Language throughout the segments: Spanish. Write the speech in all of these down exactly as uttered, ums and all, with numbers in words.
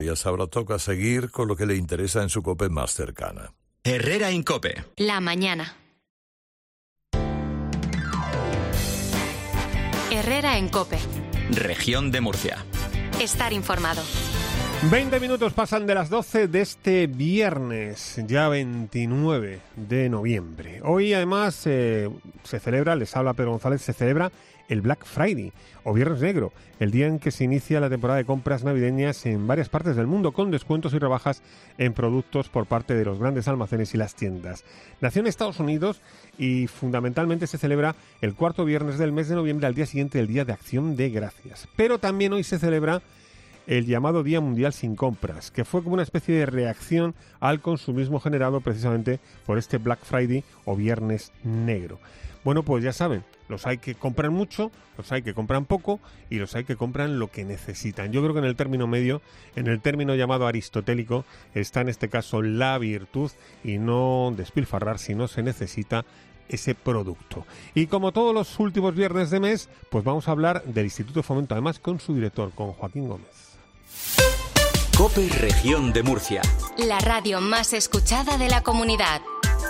días ahora toca seguir con lo que le interesa en su COPE más cercana. Herrera en COPE. La mañana. Herrera en COPE. Región de Murcia. Estar informado. veinte minutos pasan de las doce de este viernes, ya veintinueve de noviembre. Hoy además eh, se celebra, les habla Pedro González, se celebra el Black Friday o Viernes Negro, el día en que se inicia la temporada de compras navideñas en varias partes del mundo con descuentos y rebajas en productos por parte de los grandes almacenes y las tiendas. Nació en Estados Unidos y fundamentalmente se celebra el cuarto viernes del mes de noviembre, al día siguiente del Día de Acción de Gracias. Pero también hoy se celebra el llamado Día Mundial Sin Compras, que fue como una especie de reacción al consumismo generado precisamente por este Black Friday o Viernes Negro. Bueno, pues ya saben, los hay que compran mucho, los hay que compran poco y los hay que compran lo que necesitan. Yo creo que en el término medio, en el término llamado aristotélico, está en este caso la virtud y no despilfarrar si no se necesita ese producto. Y como todos los últimos viernes de mes, pues vamos a hablar del Instituto de Fomento, además con su director, con Joaquín Gómez. COPE Región de Murcia. La radio más escuchada de la comunidad.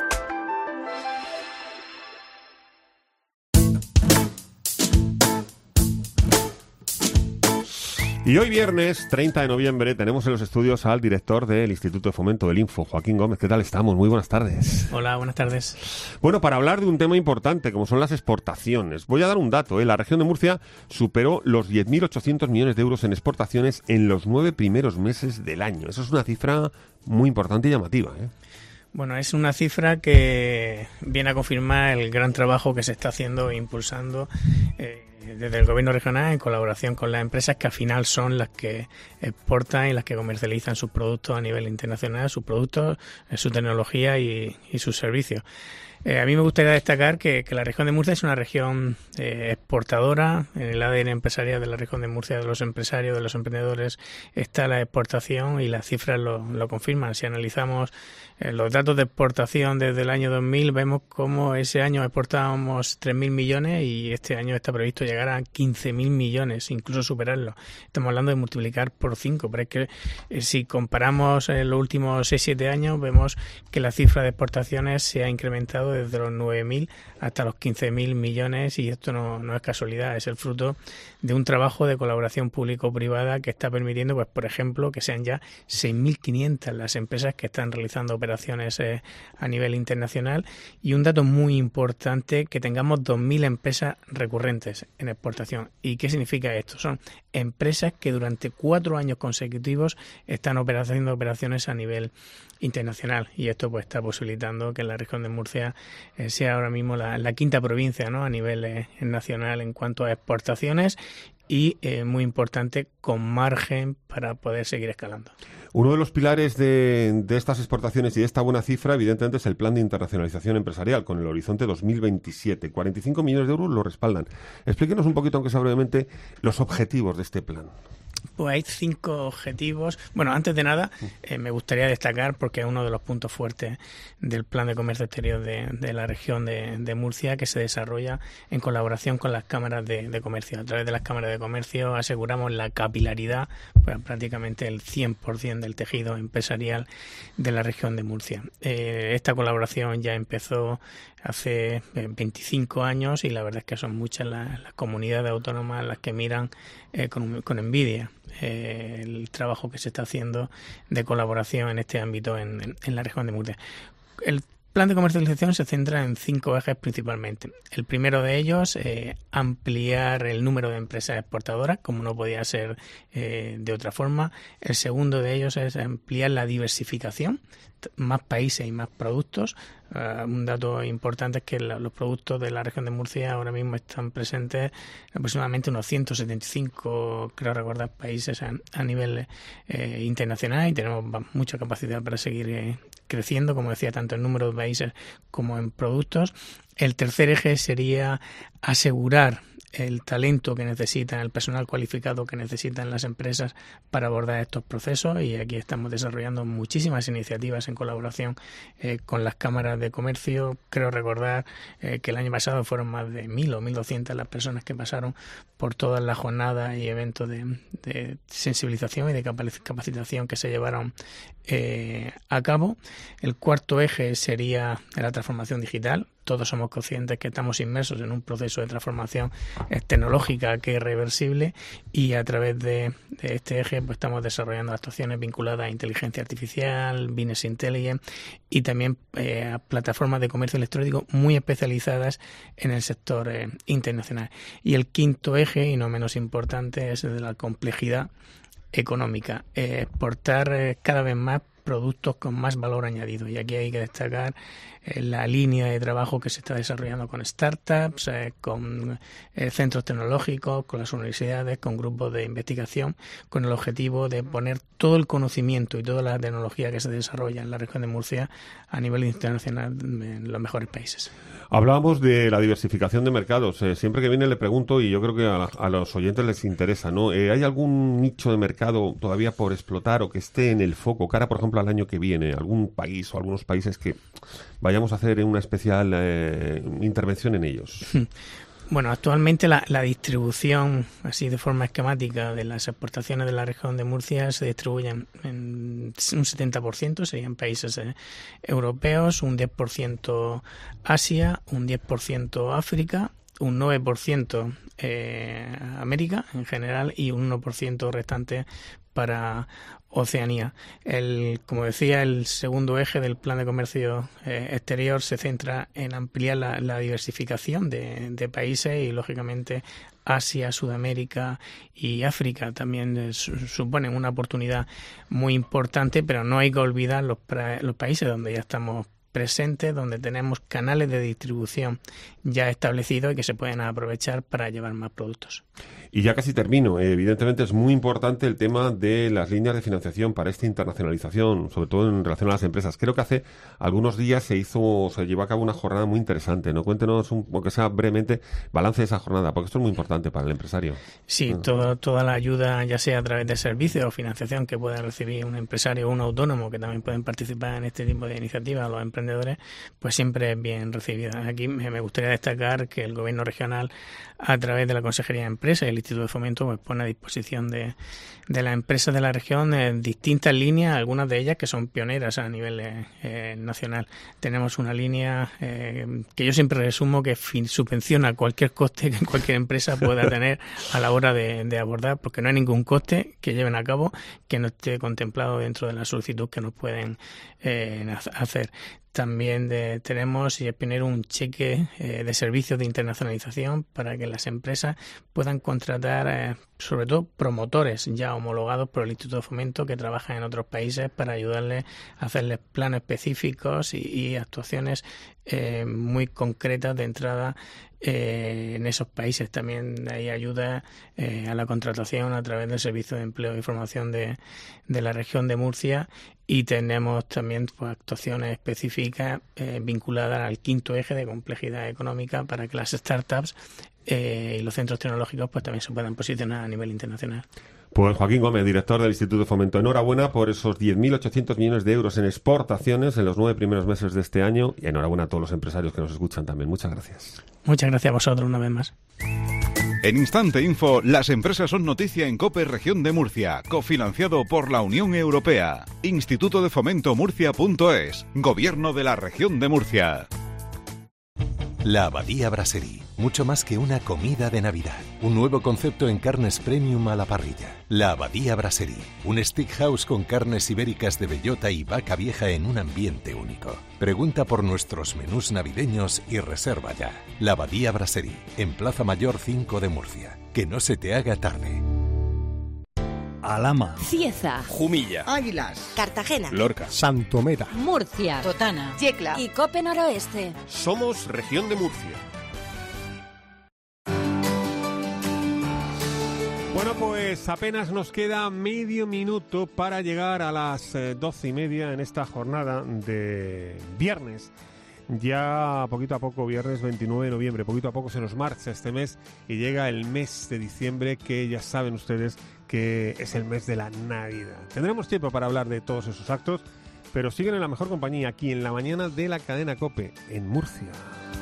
Y hoy viernes, treinta de noviembre, tenemos en los estudios al director del Instituto de Fomento del Info, Joaquín Gómez. ¿Qué tal estamos? Muy buenas tardes. Hola, buenas tardes. Bueno, para hablar de un tema importante, como son las exportaciones. Voy a dar un dato, ¿eh? La región de Murcia superó los diez mil ochocientos millones de euros en exportaciones en los nueve primeros meses del año. Eso es una cifra muy importante y llamativa, ¿eh? Bueno, es una cifra que viene a confirmar el gran trabajo que se está haciendo e impulsando eh, desde el gobierno regional en colaboración con las empresas que al final son las que exportan y las que comercializan sus productos a nivel internacional, sus productos, su tecnología y, y sus servicios. Eh, a mí me gustaría destacar que, que la región de Murcia es una región eh, exportadora. En el A D N empresarial de la región de Murcia, de los empresarios, de los emprendedores, está la exportación y las cifras lo, lo confirman. Si analizamos eh, los datos de exportación desde el año dos mil, vemos cómo ese año exportábamos tres mil millones y este año está previsto llegar a quince mil millones, incluso superarlo. Estamos hablando de multiplicar por cinco, pero es que eh, si comparamos eh, los últimos seis siete años, vemos que la cifra de exportaciones se ha incrementado desde los nueve mil hasta los quince mil millones y esto no, no es casualidad, es el fruto de un trabajo de colaboración público-privada que está permitiendo, pues por ejemplo, que sean ya seis mil quinientas las empresas que están realizando operaciones eh, a nivel internacional y un dato muy importante, que tengamos dos mil empresas recurrentes en exportación. ¿Y qué significa esto? Son empresas que durante cuatro años consecutivos están haciendo operaciones a nivel internacional y esto pues está posibilitando que la región de Murcia eh, sea ahora mismo la, la quinta provincia, ¿no?, a nivel eh, nacional en cuanto a exportaciones y eh, muy importante, con margen para poder seguir escalando. Uno de los pilares de, de estas exportaciones y de esta buena cifra, evidentemente, es el plan de internacionalización empresarial con el horizonte dos mil veintisiete. cuarenta y cinco millones de euros lo respaldan. Explíquenos un poquito, aunque sea brevemente, los objetivos de este plan. Pues hay cinco objetivos. Bueno, antes de nada, eh, me gustaría destacar, porque es uno de los puntos fuertes del Plan de Comercio Exterior de, de la región de, de Murcia, que se desarrolla en colaboración con las cámaras de, de comercio. A través de las cámaras de comercio aseguramos la capilaridad, pues prácticamente el cien por ciento del tejido empresarial de la región de Murcia. Eh, esta colaboración ya empezó hace veinticinco años y la verdad es que son muchas las, las comunidades autónomas las que miran eh, con, con envidia eh, el trabajo que se está haciendo de colaboración en este ámbito en, en, en la región de Murcia. El plan de comercialización se centra en cinco ejes principalmente. El primero de ellos, eh, ampliar el número de empresas exportadoras, como no podía ser eh, de otra forma. El segundo de ellos es ampliar la diversificación, más países y más productos. Uh, un dato importante es que la, los productos de la región de Murcia ahora mismo están presentes en aproximadamente unos ciento setenta y cinco, creo recordar, países a, a nivel eh, internacional y tenemos mucha capacidad para seguir eh, creciendo, como decía, tanto en número de países como en productos. El tercer eje sería asegurar el talento que necesitan, el personal cualificado que necesitan las empresas para abordar estos procesos, y aquí estamos desarrollando muchísimas iniciativas en colaboración eh, con las cámaras de comercio. Creo recordar eh, que el año pasado fueron más de mil o mil doscientas las personas que pasaron por todas las jornadas y eventos de, de sensibilización y de capacitación que se llevaron eh, a cabo. El cuarto eje sería la transformación digital. Todos somos conscientes que estamos inmersos en un proceso de transformación tecnológica que es reversible, y a través de, de este eje pues estamos desarrollando actuaciones vinculadas a inteligencia artificial, business intelligence y también eh, a plataformas de comercio electrónico muy especializadas en el sector eh, internacional. Y el quinto eje, y no menos importante, es el de la complejidad económica. Eh, exportar eh, cada vez más productos con más valor añadido, y aquí hay que destacar eh, la línea de trabajo que se está desarrollando con startups, eh, con eh, centros tecnológicos, con las universidades, con grupos de investigación, con el objetivo de poner todo el conocimiento y toda la tecnología que se desarrolla en la región de Murcia a nivel internacional en los mejores países. Hablábamos de la diversificación de mercados. Eh, siempre que viene le pregunto, y yo creo que a, la, a los oyentes les interesa, ¿no? Eh, ¿Hay algún nicho de mercado todavía por explotar o que esté en el foco, cara, por ejemplo, al año que viene? ¿Algún país o algunos países que vayamos a hacer una especial eh, intervención en ellos? Bueno, actualmente la, la distribución, así de forma esquemática, de las exportaciones de la región de Murcia se distribuyen en un setenta por ciento, serían países eh, europeos, un diez por ciento Asia, un diez por ciento África, un nueve por ciento eh, América en general y un uno por ciento restante para Oceanía. El, como decía, el segundo eje del plan de comercio eh, exterior se centra en ampliar la, la diversificación de, de países, y lógicamente Asia, Sudamérica y África también eh, su, suponen una oportunidad muy importante, pero no hay que olvidar los, pra, los países donde ya estamos presentes, donde tenemos canales de distribución ya establecidos y que se pueden aprovechar para llevar más productos. Y ya casi termino. Evidentemente es muy importante el tema de las líneas de financiación para esta internacionalización, sobre todo en relación a las empresas. Creo que hace algunos días se hizo, se llevó a cabo una jornada muy interesante, ¿no? Cuéntenos, un, aunque sea brevemente, balance de esa jornada, porque esto es muy importante para el empresario. Sí, uh-huh. todo, toda la ayuda, ya sea a través de servicios o financiación que pueda recibir un empresario o un autónomo, que también pueden participar en este tipo de iniciativas, los emprendedores, pues siempre es bien recibida. Aquí me gustaría destacar que el Gobierno regional, a través de la Consejería de Empresas y el Instituto de Fomento, pues pone a disposición de, de las empresas de la región en distintas líneas, algunas de ellas que son pioneras a nivel eh, nacional. Tenemos una línea eh, que yo siempre resumo que fin, subvenciona cualquier coste que cualquier empresa pueda tener a la hora de, de abordar, porque no hay ningún coste que lleven a cabo que no esté contemplado dentro de la solicitud que nos pueden eh, hacer. También de, tenemos y es pionero un cheque eh, de servicios de internacionalización para que las empresas puedan contratar, eh, sobre todo promotores ya homologados por el Instituto de Fomento que trabajan en otros países para ayudarles a hacerles planes específicos y, y actuaciones eh, muy concretas de entrada eh, en esos países. También hay ayuda eh, a la contratación a través del Servicio de Empleo y Formación de, de la región de Murcia. Y tenemos también pues, actuaciones específicas eh, vinculadas al quinto eje de complejidad económica para que las startups eh, y los centros tecnológicos pues también se puedan posicionar a nivel internacional. Pues Joaquín Gómez, director del Instituto de Fomento, enhorabuena por esos diez mil ochocientos millones de euros en exportaciones en los nueve primeros meses de este año, y enhorabuena a todos los empresarios que nos escuchan también. Muchas gracias. Muchas gracias a vosotros una vez más. En Instante Info, las empresas son noticia en COPE Región de Murcia, cofinanciado por la Unión Europea. Instituto de Fomento Murcia punto es, Gobierno de la Región de Murcia. La Abadía Brasserie, mucho más que una comida de Navidad. Un nuevo concepto en carnes premium a la parrilla. La Abadía Brasserie, un steakhouse con carnes ibéricas de bellota y vaca vieja en un ambiente único. Pregunta por nuestros menús navideños y reserva ya. La Abadía Brasserie, en Plaza Mayor cinco de Murcia. Que no se te haga tarde. Alhama, Cieza, Jumilla, Águilas, Cartagena, Lorca, Santomera, Murcia, Totana, Yecla y Cope Noroeste. Somos Región de Murcia. Bueno, pues apenas nos queda medio minuto para llegar a las eh, doce y media en esta jornada de viernes Ya poquito a poco, viernes veintinueve de noviembre, poquito a poco se nos marcha este mes y llega el mes de diciembre, que ya saben ustedes que es el mes de la Navidad. Tendremos tiempo para hablar de todos esos actos, pero siguen en la mejor compañía aquí en la mañana de la cadena COPE, en Murcia.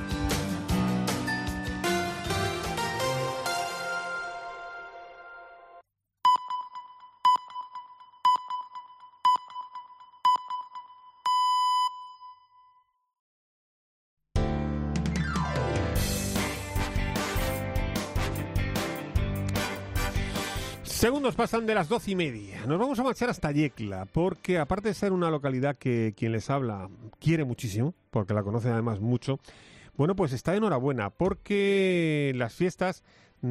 Segundos pasan de las doce y media. Nos vamos a marchar hasta Yecla, porque aparte de ser una localidad que quien les habla quiere muchísimo, porque la conoce además mucho, bueno, pues está de enhorabuena, porque las fiestas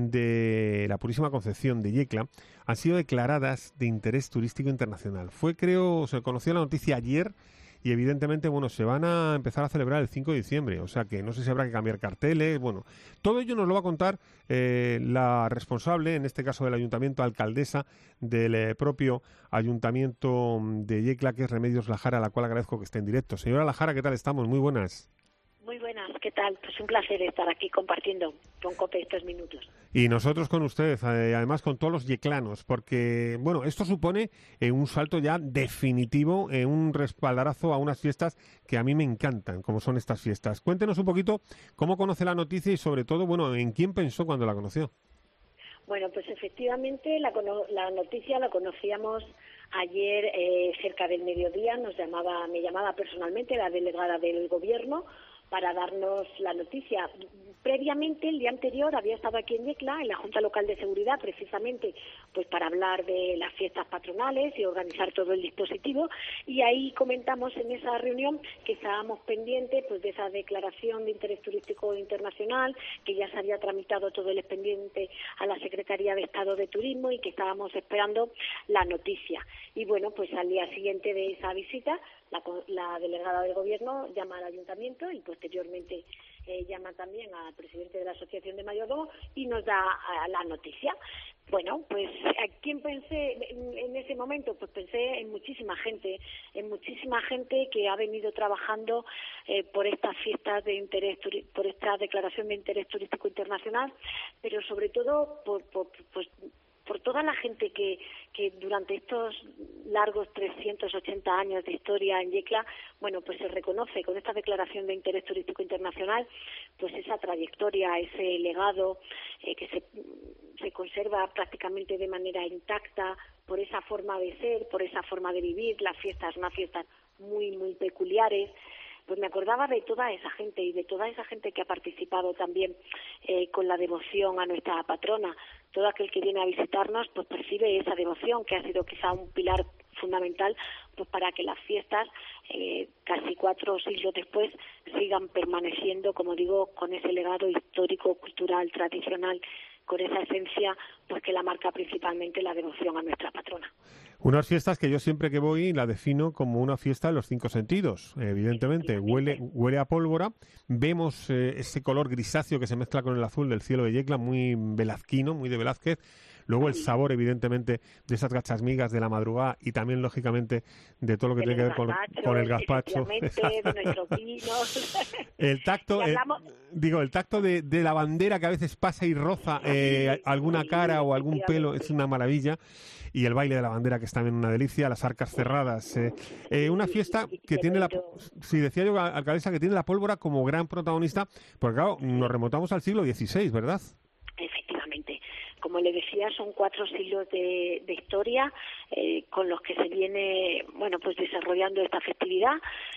de la Purísima Concepción de Yecla han sido declaradas de interés turístico internacional. Fue, creo, se conoció la noticia ayer. Y evidentemente, bueno, se van a empezar a celebrar el cinco de diciembre, o sea que no sé si habrá que cambiar carteles, bueno, todo ello nos lo va a contar eh, la responsable, en este caso del ayuntamiento, alcaldesa del eh, propio ayuntamiento de Yecla, que es Remedios Lajara, a la cual agradezco que esté en directo. Señora Lajara, ¿qué tal estamos? Muy buenas. Muy buenas, ¿qué tal? Pues un placer estar aquí compartiendo con COPE estos minutos. Y nosotros con usted, eh, además con todos los yeclanos, porque, bueno, esto supone eh, un salto ya definitivo, eh, un respaldarazo a unas fiestas que a mí me encantan, como son estas fiestas. Cuéntenos un poquito cómo conoce la noticia y, sobre todo, bueno, en quién pensó cuando la conoció. Bueno, pues efectivamente la, la noticia la conocíamos ayer eh, cerca del mediodía. Nos llamaba, me llamaba personalmente la delegada del Gobierno para darnos la noticia. Previamente, el día anterior, había estado aquí en Yecla, en la Junta Local de Seguridad, precisamente pues para hablar de las fiestas patronales y organizar todo el dispositivo, y ahí comentamos en esa reunión que estábamos pendientes pues de esa declaración de interés turístico internacional, que ya se había tramitado todo el expediente a la Secretaría de Estado de Turismo y que estábamos esperando la noticia. Y bueno, pues al día siguiente de esa visita, la, la delegada del Gobierno llama al ayuntamiento y posteriormente eh, llama también al presidente de la Asociación de Mayordomos y nos da a, la noticia. Bueno, pues ¿a quién pensé en, en ese momento? Pues pensé en muchísima gente, en muchísima gente que ha venido trabajando eh, por estas fiestas de interés, por esta declaración de interés turístico internacional, pero sobre todo por, por pues, por toda la gente que, que durante estos largos trescientos ochenta años de historia en Yecla, bueno, pues se reconoce con esta declaración de interés turístico internacional, pues esa trayectoria, ese legado eh, que se, se conserva prácticamente de manera intacta por esa forma de ser, por esa forma de vivir, las fiestas, unas fiestas muy, muy peculiares. Pues me acordaba de toda esa gente y de toda esa gente que ha participado también eh, con la devoción a nuestra patrona. Todo aquel que viene a visitarnos pues percibe esa devoción, que ha sido quizá un pilar fundamental pues para que las fiestas, eh, casi cuatro siglos después, sigan permaneciendo, como digo, con ese legado histórico, cultural, tradicional, con esa esencia pues que la marca principalmente la devoción a nuestra patrona. Unas fiestas que yo siempre que voy la defino como una fiesta de los cinco sentidos. Evidentemente, huele, huele a pólvora. Vemos eh, ese color grisáceo que se mezcla con el azul del cielo de Yecla, muy velazquino, muy de Velázquez. Luego el sabor, evidentemente, de esas gachasmigas de la madrugada y también, lógicamente, de todo lo que de tiene que ver con, con el gazpacho. De nuestros vinos. El tacto, hablamos... eh, digo, el tacto de, de la bandera que a veces pasa y roza eh, alguna cara o algún pelo, es una maravilla. Y el baile de la bandera, que es también una delicia, las arcas cerradas. Eh, eh, una fiesta que tiene la, sí, decía yo, alcaldesa, que tiene la pólvora como gran protagonista, porque claro, nos remontamos al siglo dieciséis, ¿verdad? Efectivamente. Como le decía, son cuatro siglos de, de historia eh, con los que se viene, bueno, pues desarrollando esta festividad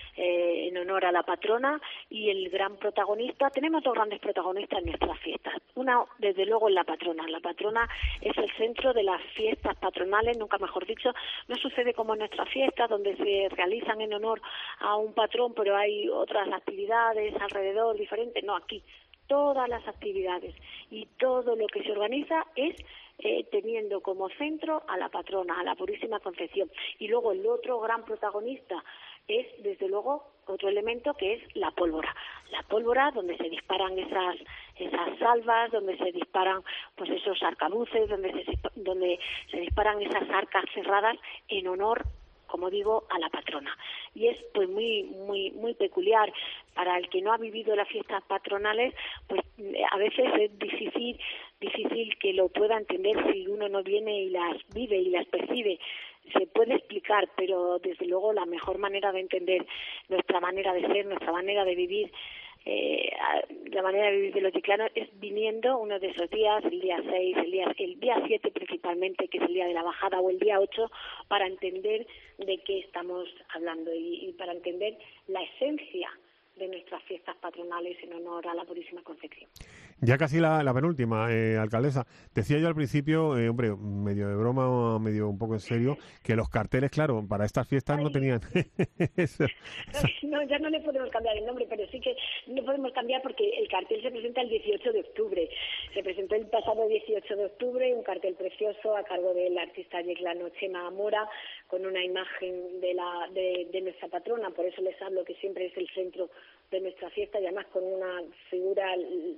eh, en honor a la patrona, y el gran protagonista, tenemos dos grandes protagonistas en nuestras fiestas. Una, desde luego, es la patrona. La patrona es el centro de las fiestas patronales, nunca mejor dicho. No sucede como en nuestras fiestas, donde se realizan en honor a un patrón, pero hay otras actividades alrededor diferentes. No, aquí todas las actividades y todo lo que se organiza es eh, teniendo como centro a la patrona, a la Purísima Concepción. Y luego el otro gran protagonista es, desde luego, otro elemento que es la pólvora. La pólvora, donde se disparan esas esas salvas, donde se disparan pues esos arcabuces, donde se, donde se disparan esas arcas cerradas en honor, como digo, a la patrona. y es pues muy muy muy peculiar. Para el que no ha vivido las fiestas patronales, pues a veces es difícil difícil que lo pueda entender si uno no viene y las vive y las percibe. Se puede explicar, pero desde luego la mejor manera de entender nuestra manera de ser, nuestra manera de vivir, eh, la manera de vivir de los chiclanos es viniendo uno de esos días, el día seis, el día el día siete principalmente, que es el día de la bajada, o el día ocho, para entender de qué estamos hablando y, y para entender la esencia de nuestras fiestas patronales en honor a la Purísima Concepción. Ya casi la, la penúltima, eh, alcaldesa. Decía yo al principio, eh, hombre, medio de broma, medio un poco en serio, que los carteles, claro, para estas fiestas Ay. no tenían eso. No, ya no le podemos cambiar el nombre, pero sí que no podemos cambiar porque el cartel se presenta el dieciocho de octubre. Se presentó el pasado dieciocho de octubre un cartel precioso a cargo del artista yeclano Chema Mora, con una imagen de, la, de, de nuestra patrona. Por eso les hablo que siempre es el centro de nuestra fiesta, y además con una figura,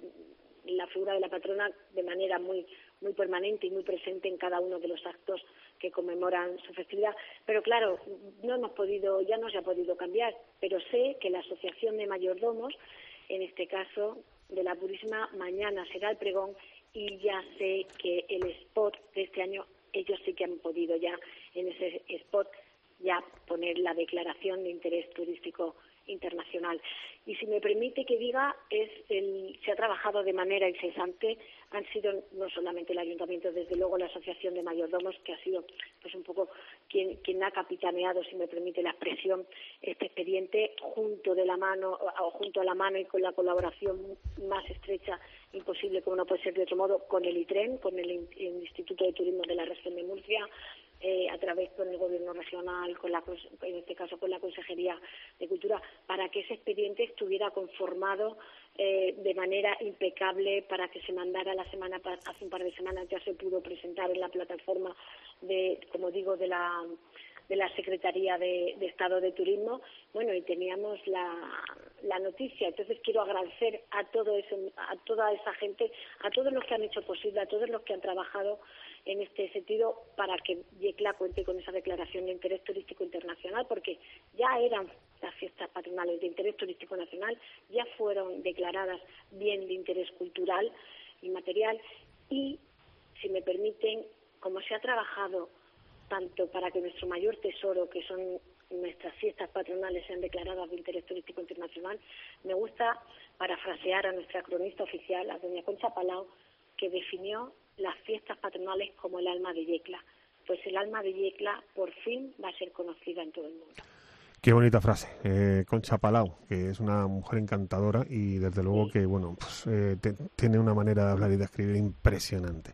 la figura de la patrona de manera muy muy permanente y muy presente en cada uno de los actos que conmemoran su festividad. Pero claro, no hemos podido, ya no se ha podido cambiar, pero sé que la Asociación de Mayordomos, en este caso de la Purísima, mañana será el pregón, y ya sé que el spot de este año, ellos sí que han podido ya en ese spot ya poner la declaración de interés turístico internacional. Y si me permite que diga, es el, se ha trabajado de manera incesante. Han sido no solamente el ayuntamiento, desde luego la Asociación de Mayordomos, que ha sido pues un poco quien, quien ha capitaneado, si me permite la expresión, este expediente, junto de la mano o junto a la mano y con la colaboración más estrecha imposible, como no puede ser de otro modo, con el ITREN, con el, el Instituto de Turismo de la Región de Murcia, eh, a través con el Gobierno regional, con la, en este caso con la Consejería de Cultura, para que ese expediente estuviera conformado eh, de manera impecable, para que se mandara la semana hace un par de semanas ya se pudo presentar en la plataforma de, como digo, de la de la Secretaría de, de Estado de Turismo. Bueno, y teníamos la, la noticia. Entonces quiero agradecer a todo eso, a toda esa gente, a todos los que han hecho posible, a todos los que han trabajado en este sentido para que Yecla cuente con esa declaración de interés turístico internacional, porque ya eran las fiestas patronales de interés turístico nacional, ya fueron declaradas bien de interés cultural y material, y, si me permiten, como se ha trabajado tanto para que nuestro mayor tesoro, que son nuestras fiestas patronales, sean declaradas de interés turístico internacional, me gusta parafrasear a nuestra cronista oficial, a doña Concha Palau, que definió las fiestas patronales como el alma de Yecla. Pues el alma de Yecla por fin va a ser conocida en todo el mundo. Qué bonita frase, eh, Concha Palau, que es una mujer encantadora y desde luego que, bueno, pues eh, te, tiene una manera de hablar y de escribir impresionante.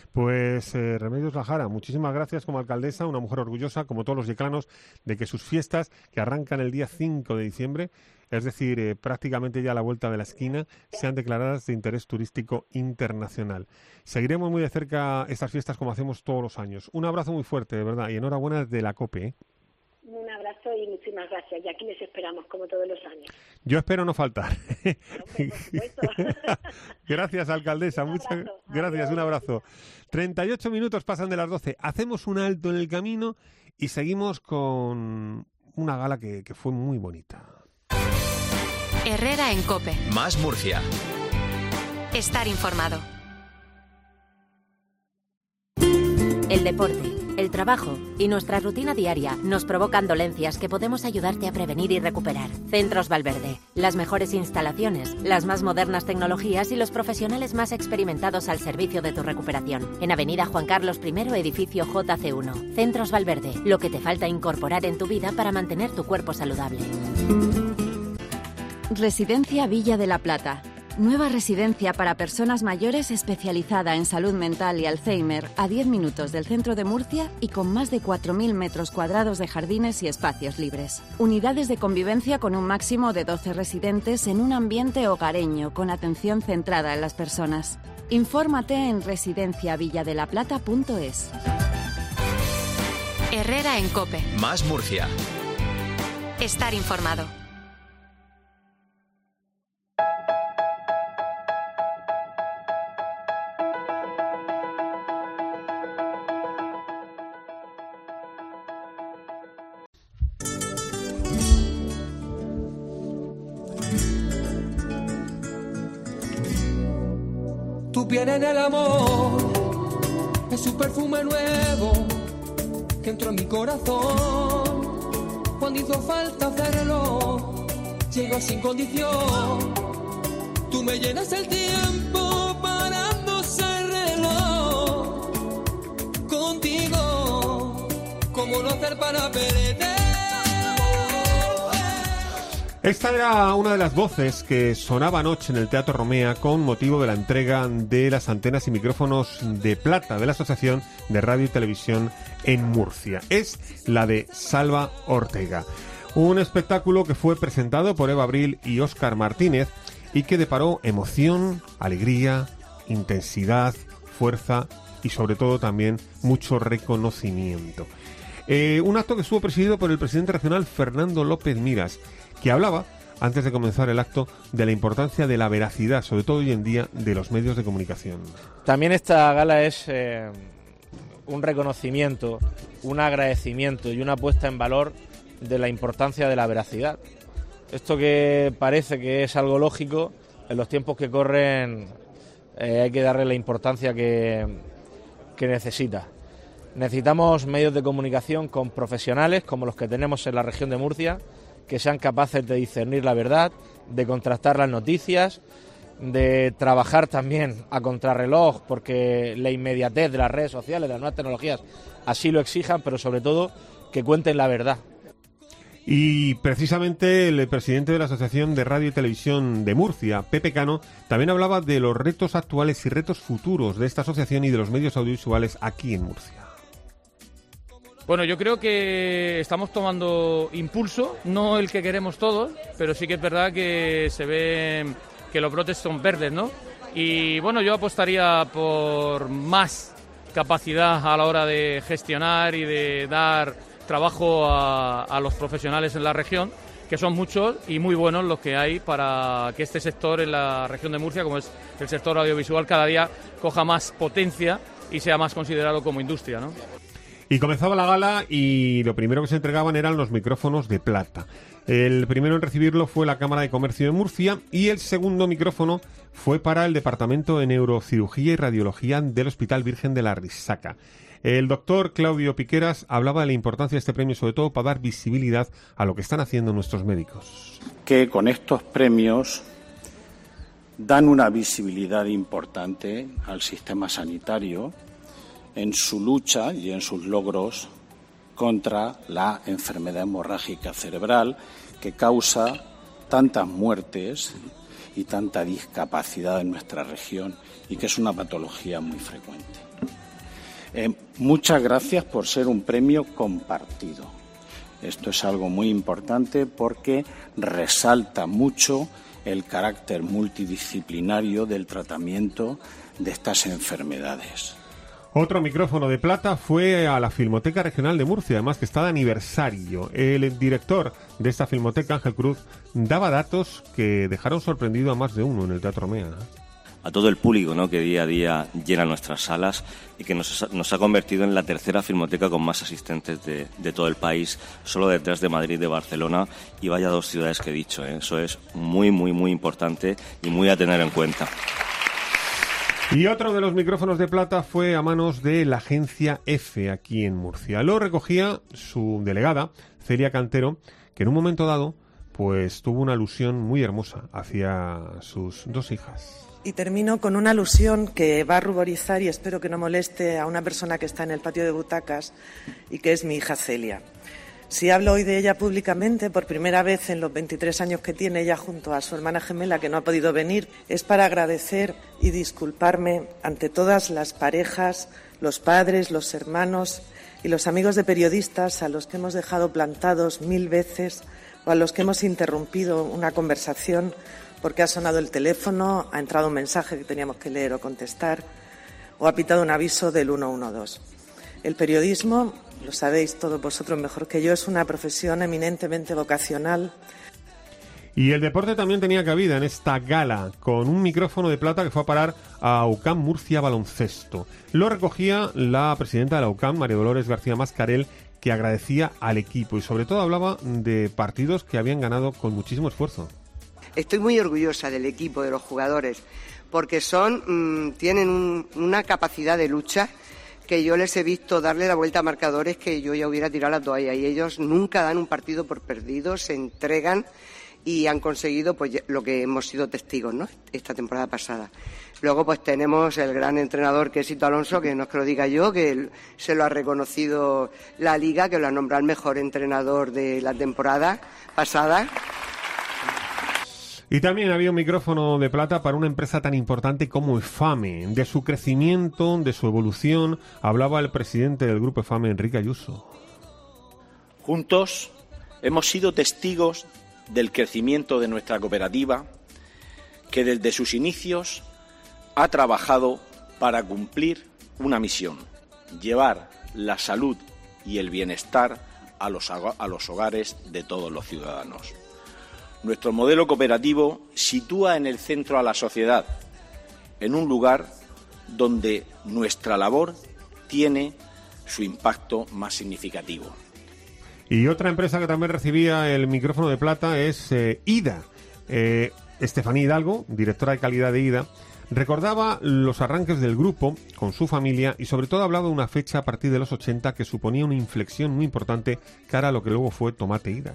Pues eh, Remedios Lajara, muchísimas gracias como alcaldesa, una mujer orgullosa, como todos los yeclanos, de que sus fiestas, que arrancan el día cinco de diciembre, es decir, eh, prácticamente ya a la vuelta de la esquina, sean declaradas de interés turístico internacional. Seguiremos muy de cerca estas fiestas como hacemos todos los años. Un abrazo muy fuerte, de verdad, y enhorabuena desde la COPE, ¿eh? Un abrazo y muchísimas gracias. Y aquí les esperamos, como todos los años. Yo espero no faltar. Hombre, por supuesto. Gracias, alcaldesa. Un Muchas abrazo. gracias. Adiós. Un abrazo. treinta y ocho minutos pasan de las doce. Hacemos un alto en el camino y seguimos con una gala que, que fue muy bonita. Herrera en COPE. Más Murcia. Estar informado. El deporte, el trabajo y nuestra rutina diaria nos provocan dolencias que podemos ayudarte a prevenir y recuperar. Centros Valverde, las mejores instalaciones, las más modernas tecnologías y los profesionales más experimentados al servicio de tu recuperación. En Avenida Juan Carlos primero, edificio J C uno. Centros Valverde, lo que te falta incorporar en tu vida para mantener tu cuerpo saludable. Residencia Villa de la Plata. Nueva residencia para personas mayores especializada en salud mental y Alzheimer, a diez minutos del centro de Murcia y con más de cuatro mil metros cuadrados de jardines y espacios libres. Unidades de convivencia con un máximo de doce residentes en un ambiente hogareño con atención centrada en las personas. Infórmate en residencia villa de la plata punto es. Herrera en COPE. Más Murcia. Estar informado. piel en el amor, es su perfume nuevo que entró en mi corazón. Cuando hizo falta hacerlo, llegó sin condición. Tú me llenas el tiempo parándose el reloj. Contigo, ¿cómo no hacer para perder? Esta era una de las voces que sonaba anoche en el Teatro Romea con motivo de la entrega de las antenas y micrófonos de plata de la Asociación de Radio y Televisión en Murcia. Es la de Salva Ortega. Un espectáculo que fue presentado por Eva Abril y Óscar Martínez y que deparó emoción, alegría, intensidad, fuerza y sobre todo también mucho reconocimiento. Eh, un acto que estuvo presidido por el presidente regional Fernando López Miras, que hablaba, antes de comenzar el acto, de la importancia de la veracidad, sobre todo hoy en día, de los medios de comunicación. También esta gala es eh, un reconocimiento, un agradecimiento y una puesta en valor de la importancia de la veracidad. Esto que parece que es algo lógico, en los tiempos que corren eh, hay que darle la importancia que, que necesita. Necesitamos medios de comunicación con profesionales como los que tenemos en la región de Murcia, que sean capaces de discernir la verdad, de contrastar las noticias, de trabajar también a contrarreloj, porque la inmediatez de las redes sociales, de las nuevas tecnologías, así lo exijan, pero sobre todo que cuenten la verdad. Y precisamente el presidente de la Asociación de Radio y Televisión de Murcia, Pepe Cano, también hablaba de los retos actuales y retos futuros de esta asociación y de los medios audiovisuales aquí en Murcia. Bueno, yo creo que estamos tomando impulso, no el que queremos todos, pero sí que es verdad que se ve que los brotes son verdes, ¿no? Y bueno, yo apostaría por más capacidad a la hora de gestionar y de dar trabajo a, a los profesionales en la región, que son muchos y muy buenos los que hay para que este sector en la región de Murcia, como es el sector audiovisual, cada día coja más potencia y sea más considerado como industria, ¿no? Y comenzaba la gala y lo primero que se entregaban eran los micrófonos de plata. El primero en recibirlo fue la Cámara de Comercio de Murcia y el segundo micrófono fue para el Departamento de Neurocirugía y Radiología del Hospital Virgen de la Risaca. El doctor Claudio Piqueras hablaba de la importancia de este premio, sobre todo para dar visibilidad a lo que están haciendo nuestros médicos. Que con estos premios dan una visibilidad importante al sistema sanitario en su lucha y en sus logros contra la enfermedad hemorrágica cerebral que causa tantas muertes y tanta discapacidad en nuestra región y que es una patología muy frecuente. Eh, muchas gracias por ser un premio compartido. Esto es algo muy importante porque resalta mucho el carácter multidisciplinario del tratamiento de estas enfermedades. Otro micrófono de plata fue a la Filmoteca Regional de Murcia, además que está de aniversario. El director de esta filmoteca, Ángel Cruz, daba datos que dejaron sorprendido a más de uno en el Teatro Romea. A todo el público, ¿no?, que día a día llena nuestras salas y que nos, nos ha convertido en la tercera filmoteca con más asistentes de, de todo el país, solo detrás de Madrid y de Barcelona, y vaya dos ciudades que he dicho, ¿eh? Eso es muy, muy, muy importante y muy a tener en cuenta. Y otro de los micrófonos de plata fue a manos de la agencia EFE aquí en Murcia. Lo recogía su delegada, Celia Cantero, que en un momento dado pues tuvo una alusión muy hermosa hacia sus dos hijas. Y termino con una alusión que va a ruborizar y espero que no moleste a una persona que está en el patio de butacas y que es mi hija Celia. Si hablo hoy de ella públicamente, por primera vez en los veintitrés años que tiene ella junto a su hermana gemela que no ha podido venir, es para agradecer y disculparme ante todas las parejas, los padres, los hermanos y los amigos de periodistas a los que hemos dejado plantados mil veces o a los que hemos interrumpido una conversación porque ha sonado el teléfono, ha entrado un mensaje que teníamos que leer o contestar o ha pitado un aviso del uno uno dos. El periodismo, lo sabéis todos vosotros mejor que yo, es una profesión eminentemente vocacional. Y el deporte también tenía cabida en esta gala, con un micrófono de plata que fue a parar a UCAM Murcia Baloncesto. Lo recogía la presidenta de la UCAM, María Dolores García Mascarell, que agradecía al equipo y sobre todo hablaba de partidos que habían ganado con muchísimo esfuerzo. Estoy muy orgullosa del equipo, de los jugadores, porque son mmm, tienen un, una capacidad de lucha que yo les he visto darle la vuelta a marcadores que yo ya hubiera tirado la toalla, y ellos nunca dan un partido por perdido, se entregan y han conseguido pues lo que hemos sido testigos, ¿no?, esta temporada pasada. Luego pues tenemos el gran entrenador que es Sito Alonso, que no es que lo diga yo, que él, se lo ha reconocido la Liga, que lo ha nombrado el mejor entrenador de la temporada pasada. Y también había un micrófono de plata para una empresa tan importante como EFAME. De su crecimiento, de su evolución, hablaba el presidente del grupo EFAME, Enrique Ayuso. Juntos hemos sido testigos del crecimiento de nuestra cooperativa, que desde sus inicios ha trabajado para cumplir una misión: llevar la salud y el bienestar a los, a los hogares de todos los ciudadanos. Nuestro modelo cooperativo sitúa en el centro a la sociedad, en un lugar donde nuestra labor tiene su impacto más significativo. Y otra empresa que también recibía el micrófono de plata es eh, IDA. Eh, Estefanía Hidalgo, directora de calidad de IDA, recordaba los arranques del grupo con su familia y sobre todo hablaba de una fecha a partir de los ochenta que suponía una inflexión muy importante cara a lo que luego fue Tomate IDA.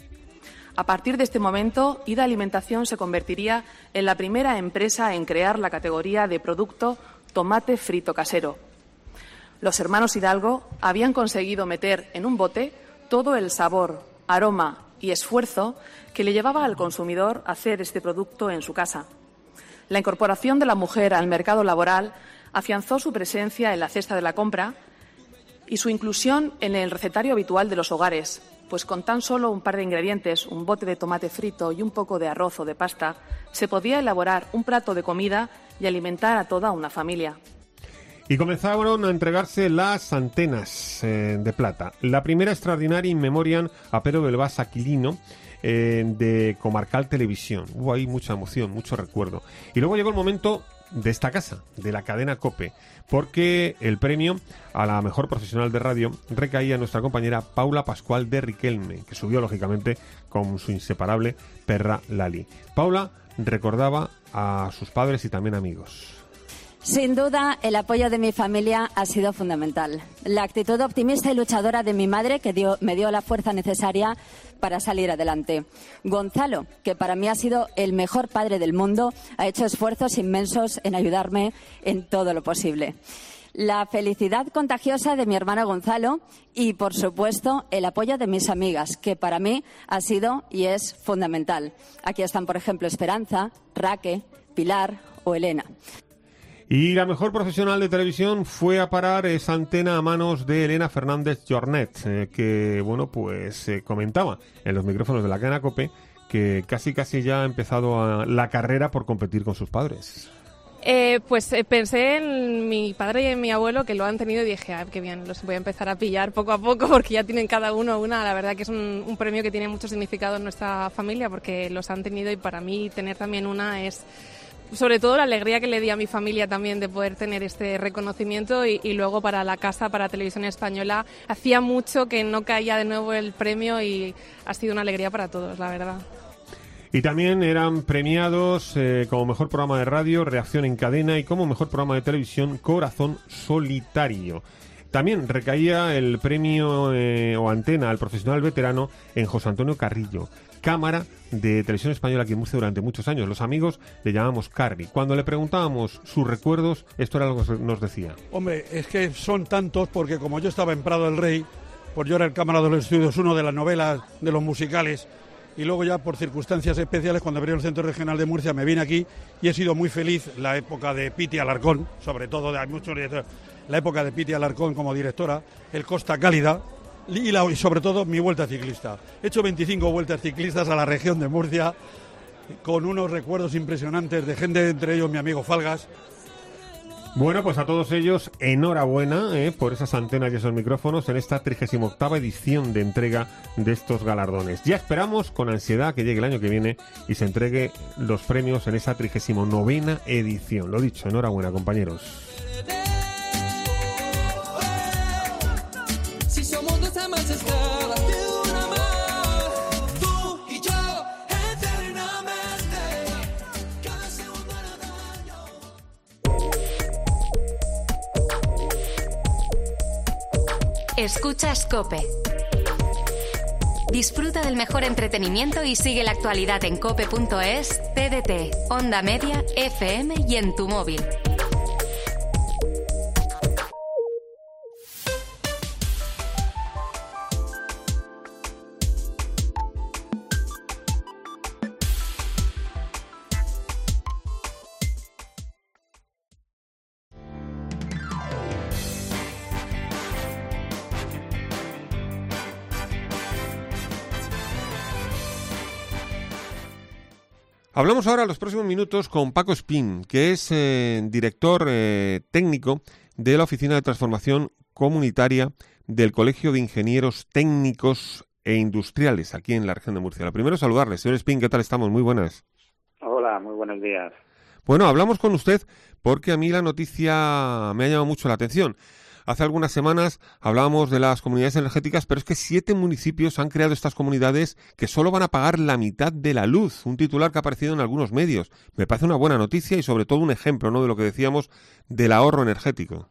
A partir de este momento, IDA Alimentación se convertiría en la primera empresa en crear la categoría de producto tomate frito casero. Los hermanos Hidalgo habían conseguido meter en un bote todo el sabor, aroma y esfuerzo que le llevaba al consumidor a hacer este producto en su casa. La incorporación de la mujer al mercado laboral afianzó su presencia en la cesta de la compra y su inclusión en el recetario habitual de los hogares, pues con tan solo un par de ingredientes, un bote de tomate frito y un poco de arroz o de pasta, se podía elaborar un plato de comida y alimentar a toda una familia. Y comenzaron a entregarse las antenas eh, de plata. La primera extraordinaria in memoriam a Pedro del Vaz Aquilino, eh, de Comarcal Televisión. Hubo ahí mucha emoción, mucho recuerdo. Y luego llegó el momento de esta casa, de la cadena COPE, porque el premio a la mejor profesional de radio recaía en nuestra compañera Paula Pascual de Riquelme, que subió lógicamente con su inseparable perra Lali. Paula recordaba a sus padres y también amigos. Sin duda, el apoyo de mi familia ha sido fundamental. La actitud optimista y luchadora de mi madre, que dio, me dio la fuerza necesaria para salir adelante. Gonzalo, que para mí ha sido el mejor padre del mundo, ha hecho esfuerzos inmensos en ayudarme en todo lo posible. La felicidad contagiosa de mi hermano Gonzalo y, por supuesto, el apoyo de mis amigas, que para mí ha sido y es fundamental. Aquí están, por ejemplo, Esperanza, Raque, Pilar o Elena. Y la mejor profesional de televisión fue a parar esa antena a manos de Elena Fernández Jornet, eh, que, bueno, pues eh, comentaba en los micrófonos de la cadena COPE que casi casi ya ha empezado a, la carrera por competir con sus padres. Eh, pues eh, pensé en mi padre y en mi abuelo, que lo han tenido, y dije, ah, qué bien, los voy a empezar a pillar poco a poco porque ya tienen cada uno una. La verdad que es un, un premio que tiene mucho significado en nuestra familia porque los han tenido, y para mí tener también una es... sobre todo la alegría que le di a mi familia también de poder tener este reconocimiento, y, y luego para la casa, para Televisión Española, hacía mucho que no caía de nuevo el premio y ha sido una alegría para todos, la verdad. Y también eran premiados eh, como mejor programa de radio, Reacción en Cadena, y como mejor programa de televisión, Corazón Solitario. También recaía el premio eh, o antena al profesional veterano en José Antonio Carrillo, cámara de Televisión Española aquí en Murcia durante muchos años. Los amigos le llamamos Carri. Cuando le preguntábamos sus recuerdos, esto era lo que nos decía. Hombre, es que son tantos, porque como yo estaba en Prado del Rey, pues yo era el cámara de los estudios, uno de las novelas, de los musicales, y luego ya por circunstancias especiales, cuando abrieron el Centro Regional de Murcia, me vine aquí y he sido muy feliz. La época de Piti Alarcón, sobre todo, hay muchos directores, la época de Piti Alarcón como directora, el Costa Cálida, y, la, y sobre todo mi vuelta ciclista. He hecho veinticinco vueltas ciclistas a la región de Murcia, con unos recuerdos impresionantes de gente, entre ellos mi amigo Falgas. Bueno, pues a todos ellos, enhorabuena eh, por esas antenas y esos micrófonos en esta trigésima octava edición de entrega de estos galardones. Ya esperamos con ansiedad que llegue el año que viene y se entregue los premios en esa trigésima novena edición. Lo dicho, enhorabuena, compañeros. Si somos dos amas esclavas de un amor, tú y yo eternamente, cada segundo era daño. Escuchas COPE. Disfruta del mejor entretenimiento y sigue la actualidad en cope punto es, T D T, Onda Media, F M y en tu móvil. Hablamos ahora los próximos minutos con Paco Espín, que es eh, director eh, técnico de la Oficina de Transformación Comunitaria del Colegio de Ingenieros Técnicos e Industriales aquí en la región de Murcia. Lo primero, saludarle. Señor Espín, ¿qué tal estamos? Muy buenas. Hola, muy buenos días. Bueno, hablamos con usted porque a mí la noticia me ha llamado mucho la atención. Hace algunas semanas hablábamos de las comunidades energéticas, pero es que siete municipios han creado estas comunidades que solo van a pagar la mitad de la luz, un titular que ha aparecido en algunos medios. Me parece una buena noticia y sobre todo un ejemplo, ¿no?, de lo que decíamos del ahorro energético.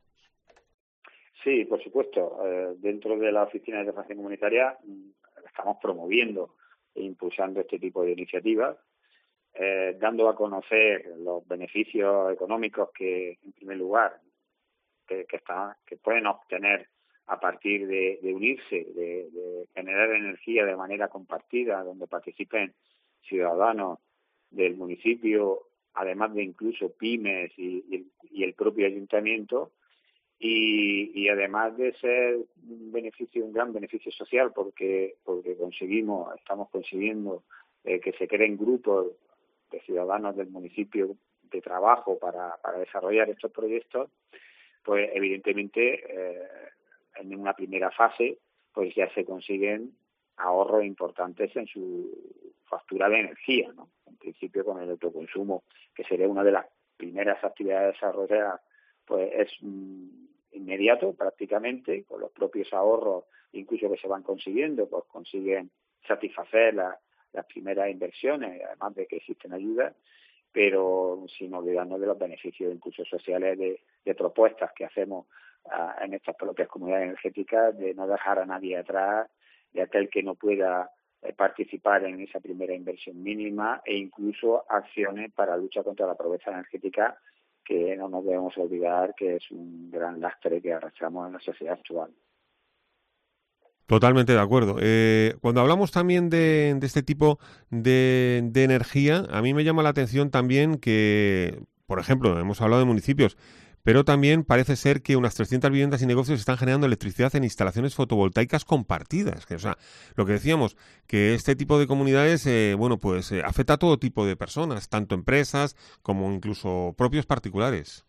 Sí, por supuesto. Eh, dentro de la Oficina de Transformación Comunitaria estamos promoviendo e impulsando este tipo de iniciativas, eh, dando a conocer los beneficios económicos que, en primer lugar, Que, que, está, que pueden obtener a partir de, de unirse, de, de generar energía de manera compartida, donde participen ciudadanos del municipio, además de incluso pymes y, y, el, y el propio ayuntamiento, y, y además de ser un beneficio, un gran beneficio social, porque porque conseguimos, estamos consiguiendo eh, que se creen grupos de ciudadanos del municipio de trabajo para, para desarrollar estos proyectos. Pues evidentemente eh, en una primera fase pues ya se consiguen ahorros importantes en su factura de energía, ¿no? En principio con el autoconsumo, que sería una de las primeras actividades desarrolladas, pues es mm, inmediato prácticamente, con los propios ahorros incluso que se van consiguiendo, pues consiguen satisfacer la, las primeras inversiones, además de que existen ayudas, pero sin olvidarnos de los beneficios incluso sociales de, de propuestas que hacemos uh, en estas propias comunidades energéticas, de no dejar a nadie atrás, de aquel que no pueda eh, participar en esa primera inversión mínima, e incluso acciones para lucha contra la pobreza energética, que no nos debemos olvidar que es un gran lastre que arrastramos en la sociedad actual. Totalmente de acuerdo. Eh, cuando hablamos también de, de este tipo de, de energía, a mí me llama la atención también que, por ejemplo, hemos hablado de municipios, pero también parece ser que unas trescientas viviendas y negocios están generando electricidad en instalaciones fotovoltaicas compartidas. Que, o sea, lo que decíamos, que este tipo de comunidades, eh, bueno, pues eh, afecta a todo tipo de personas, tanto empresas como incluso propios particulares.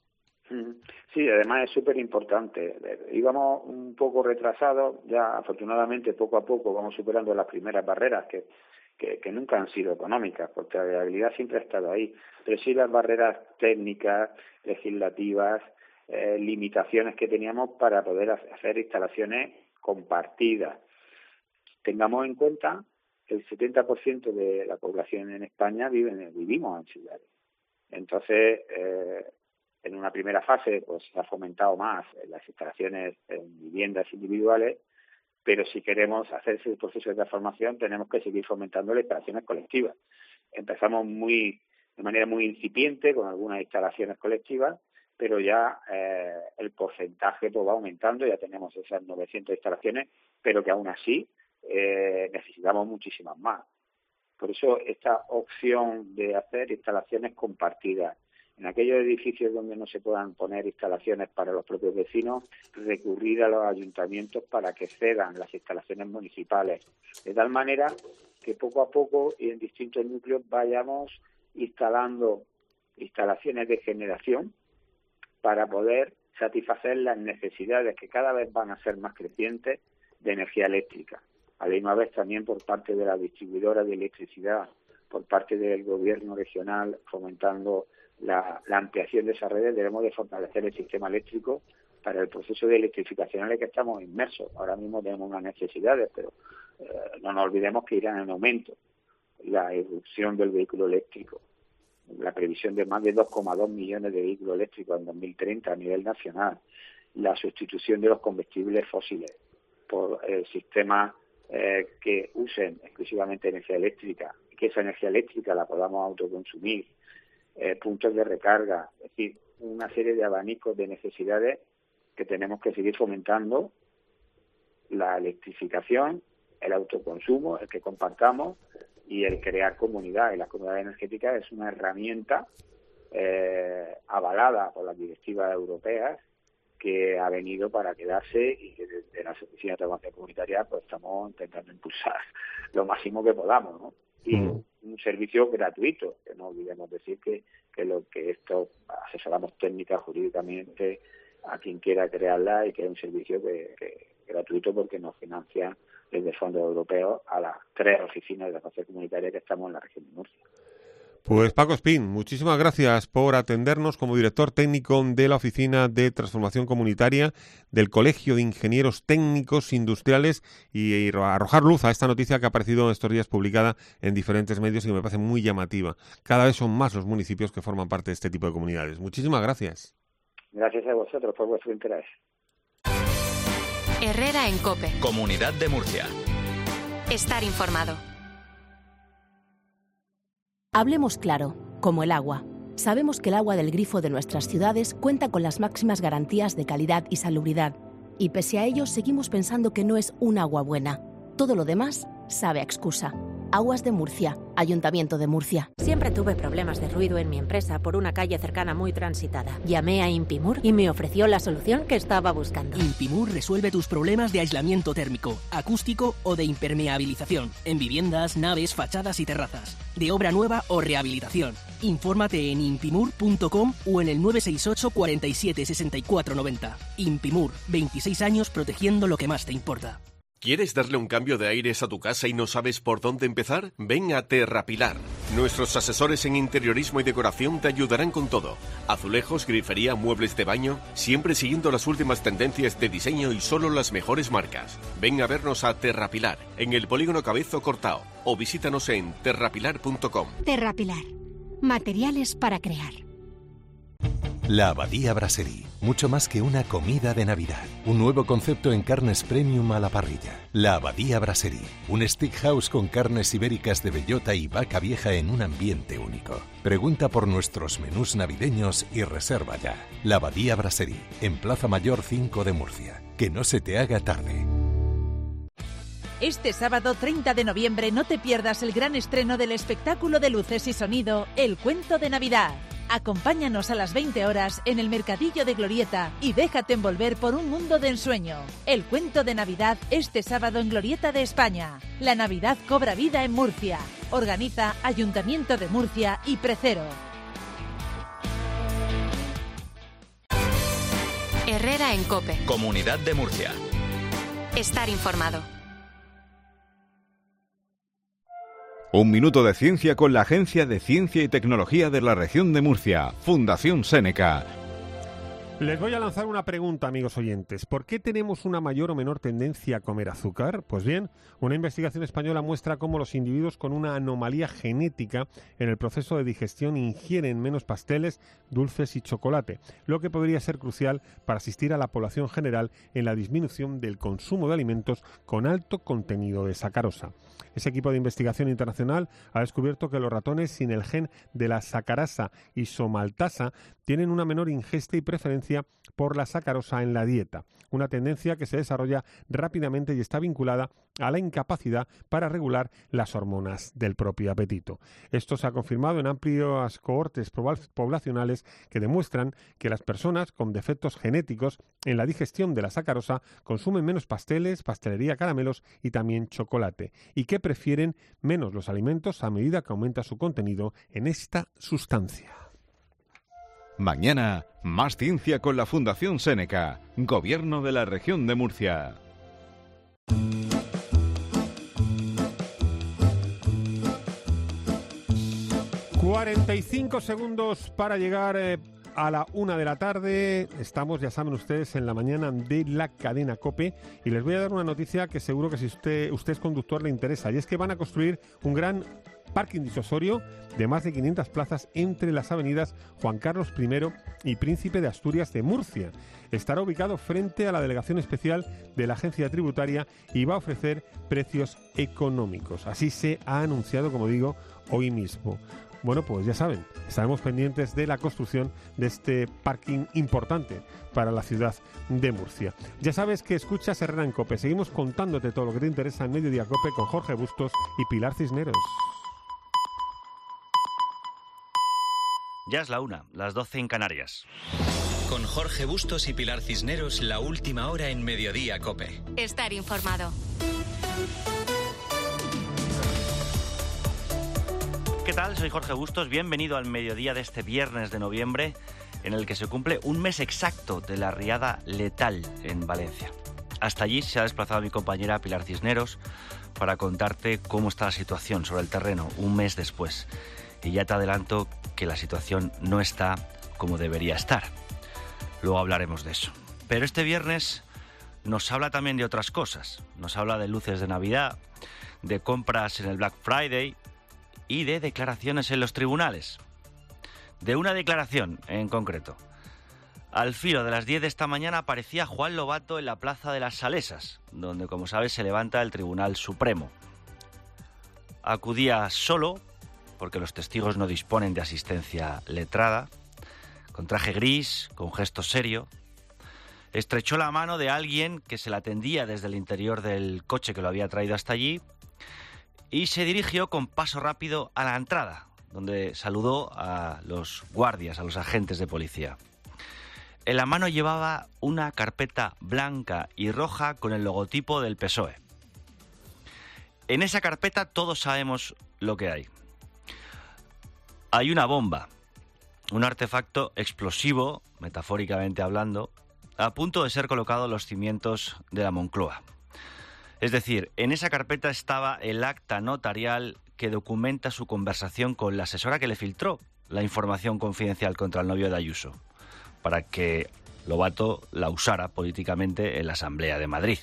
Sí, además es súper importante. Íbamos un poco retrasados, ya afortunadamente poco a poco vamos superando las primeras barreras que, que, que nunca han sido económicas, porque la viabilidad siempre ha estado ahí, pero sí las barreras técnicas, legislativas, eh, limitaciones que teníamos para poder hacer instalaciones compartidas. Tengamos en cuenta que el setenta por ciento de la población en España vive en, vivimos en ciudades. Entonces, eh, en una primera fase pues se ha fomentado más las instalaciones en viviendas individuales, pero si queremos hacer ese proceso de transformación tenemos que seguir fomentando las instalaciones colectivas. Empezamos muy de manera muy incipiente con algunas instalaciones colectivas, pero ya eh, el porcentaje pues, va aumentando, ya tenemos esas novecientas instalaciones, pero que aún así eh, necesitamos muchísimas más. Por eso esta opción de hacer instalaciones compartidas, en aquellos edificios donde no se puedan poner instalaciones para los propios vecinos, recurrir a los ayuntamientos para que cedan las instalaciones municipales, de tal manera que poco a poco y en distintos núcleos vayamos instalando instalaciones de generación para poder satisfacer las necesidades que cada vez van a ser más crecientes de energía eléctrica. A la misma vez también por parte de la distribuidora de electricidad, por parte del gobierno regional fomentando La, la ampliación de esas redes, debemos de fortalecer el sistema eléctrico para el proceso de electrificación en el que estamos inmersos. Ahora mismo tenemos unas necesidades, pero eh, no nos olvidemos que irán en aumento. La irrupción del vehículo eléctrico, la previsión de más de dos coma dos millones de vehículos eléctricos en dos mil treinta a nivel nacional, la sustitución de los combustibles fósiles, por el sistema eh, que usen exclusivamente energía eléctrica, y que esa energía eléctrica la podamos autoconsumir, eh, puntos de recarga, es decir, una serie de abanicos de necesidades que tenemos que seguir fomentando, la electrificación, el autoconsumo, el que compartamos y el crear comunidad. Y la comunidad energética es una herramienta eh, avalada por las directivas europeas que ha venido para quedarse y que desde las oficinas de transformación comunitaria pues estamos intentando impulsar lo máximo que podamos, ¿no? Y mm. un servicio gratuito, que no olvidemos decir que, que lo que esto asesoramos técnica, jurídicamente a quien quiera crearla, y que es un servicio que, que gratuito porque nos financia desde fondos europeos a las tres oficinas de transformación comunitaria que estamos en la región de Murcia. Pues Paco Espín, muchísimas gracias por atendernos como director técnico de la Oficina de Transformación Comunitaria del Colegio de Ingenieros Técnicos Industriales y, y arrojar luz a esta noticia que ha aparecido estos días publicada en diferentes medios y que me parece muy llamativa. Cada vez son más los municipios que forman parte de este tipo de comunidades. Muchísimas gracias. Gracias a vosotros por vuestro interés. Herrera en COPE. Comunidad de Murcia. Estar informado. Hablemos claro, como el agua. Sabemos que el agua del grifo de nuestras ciudades cuenta con las máximas garantías de calidad y salubridad. Y pese a ello, seguimos pensando que no es un agua buena. Todo lo demás sabe a excusa. Aguas de Murcia, Ayuntamiento de Murcia. Siempre tuve problemas de ruido en mi empresa por una calle cercana muy transitada. Llamé a Impimur y me ofreció la solución que estaba buscando. Impimur resuelve tus problemas de aislamiento térmico, acústico o de impermeabilización en viviendas, naves, fachadas y terrazas, de obra nueva o rehabilitación. Infórmate en impimur punto com o en el nueve seis ocho, cuarenta y siete, sesenta y cuatro noventa. Impimur, veintiséis años protegiendo lo que más te importa. ¿Quieres darle un cambio de aires a tu casa y no sabes por dónde empezar? Ven a Terrapilar. Nuestros asesores en interiorismo y decoración te ayudarán con todo. Azulejos, grifería, muebles de baño, siempre siguiendo las últimas tendencias de diseño y solo las mejores marcas. Ven a vernos a Terrapilar, en el Polígono Cabezo Cortao, o visítanos en terrapilar punto com. Terrapilar. Materiales para crear. La Abadía Brasserie, mucho más que una comida de Navidad. Un nuevo concepto en carnes premium a la parrilla. La Abadía Brasserie, un steakhouse con carnes ibéricas de bellota y vaca vieja en un ambiente único. Pregunta por nuestros menús navideños y reserva ya. La Abadía Brasserie, en Plaza Mayor cinco de Murcia. Que no se te haga tarde. Este sábado treinta de noviembre no te pierdas el gran estreno del espectáculo de luces y sonido El Cuento de Navidad. Acompáñanos a las veinte horas en el Mercadillo de Glorieta y déjate envolver por un mundo de ensueño. El Cuento de Navidad este sábado en Glorieta de España. La Navidad cobra vida en Murcia. Organiza Ayuntamiento de Murcia y Precero. Herrera en COPE. Comunidad de Murcia. Estar informado. Un minuto de ciencia con la Agencia de Ciencia y Tecnología de la Región de Murcia, Fundación Seneca. Les voy a lanzar una pregunta, amigos oyentes. ¿Por qué tenemos una mayor o menor tendencia a comer azúcar? Pues bien, una investigación española muestra cómo los individuos con una anomalía genética en el proceso de digestión ingieren menos pasteles, dulces y chocolate, lo que podría ser crucial para asistir a la población general en la disminución del consumo de alimentos con alto contenido de sacarosa. Ese equipo de investigación internacional ha descubierto que los ratones sin el gen de la sacarasa isomaltasa tienen una menor ingesta y preferencia por la sacarosa en la dieta, una tendencia que se desarrolla rápidamente y está vinculada a la incapacidad para regular las hormonas del propio apetito. Esto se ha confirmado en amplias cohortes poblacionales que demuestran que las personas con defectos genéticos en la digestión de la sacarosa consumen menos pasteles, pastelería, caramelos y también chocolate, y que prefieren menos los alimentos a medida que aumenta su contenido en esta sustancia. Mañana, más ciencia con la Fundación Seneca, Gobierno de la Región de Murcia. cuarenta y cinco segundos para llegar eh, a la una de la tarde. Estamos, ya saben ustedes, en la mañana de la cadena COPE y les voy a dar una noticia que seguro que si usted, usted es conductor le interesa, y es que van a construir un gran parking disuasorio de más de quinientas plazas entre las avenidas Juan Carlos primero y Príncipe de Asturias de Murcia. Estará ubicado frente a la Delegación Especial de la Agencia Tributaria y va a ofrecer precios económicos. Así se ha anunciado, como digo, hoy mismo. Bueno, pues ya saben, estaremos pendientes de la construcción de este parking importante para la ciudad de Murcia. Ya sabes que escuchas Herrera en COPE. Seguimos contándote todo lo que te interesa en Mediodía COPE con Jorge Bustos y Pilar Cisneros. Ya es la una, las doce en Canarias. Con Jorge Bustos y Pilar Cisneros, la última hora en Mediodía COPE. Estar informado. ¿Qué tal? Soy Jorge Bustos. Bienvenido al mediodía de este viernes de noviembre, en el que se cumple un mes exacto de la riada letal en Valencia. Hasta allí se ha desplazado mi compañera Pilar Cisneros para contarte cómo está la situación sobre el terreno un mes después. Y ya te adelanto que la situación no está como debería estar. Luego hablaremos de eso. Pero este viernes nos habla también de otras cosas. Nos habla de luces de Navidad, de compras en el Black Friday y de declaraciones en los tribunales. De una declaración en concreto. Al filo de las diez de esta mañana aparecía Juan Lobato en la Plaza de las Salesas, donde, como sabes, se levanta el Tribunal Supremo. Acudía solo, porque los testigos no disponen de asistencia letrada, con traje gris, con gesto serio. Estrechó la mano de alguien que se la atendía desde el interior del coche que lo había traído hasta allí y se dirigió con paso rápido a la entrada, donde saludó a los guardias, a los agentes de policía. En la mano llevaba una carpeta blanca y roja con el logotipo del P S O E. En esa carpeta todos sabemos lo que hay. Hay una bomba, un artefacto explosivo, metafóricamente hablando, a punto de ser colocado en los cimientos de la Moncloa. Es decir, en esa carpeta estaba el acta notarial que documenta su conversación con la asesora que le filtró la información confidencial contra el novio de Ayuso, para que Lobato la usara políticamente en la Asamblea de Madrid.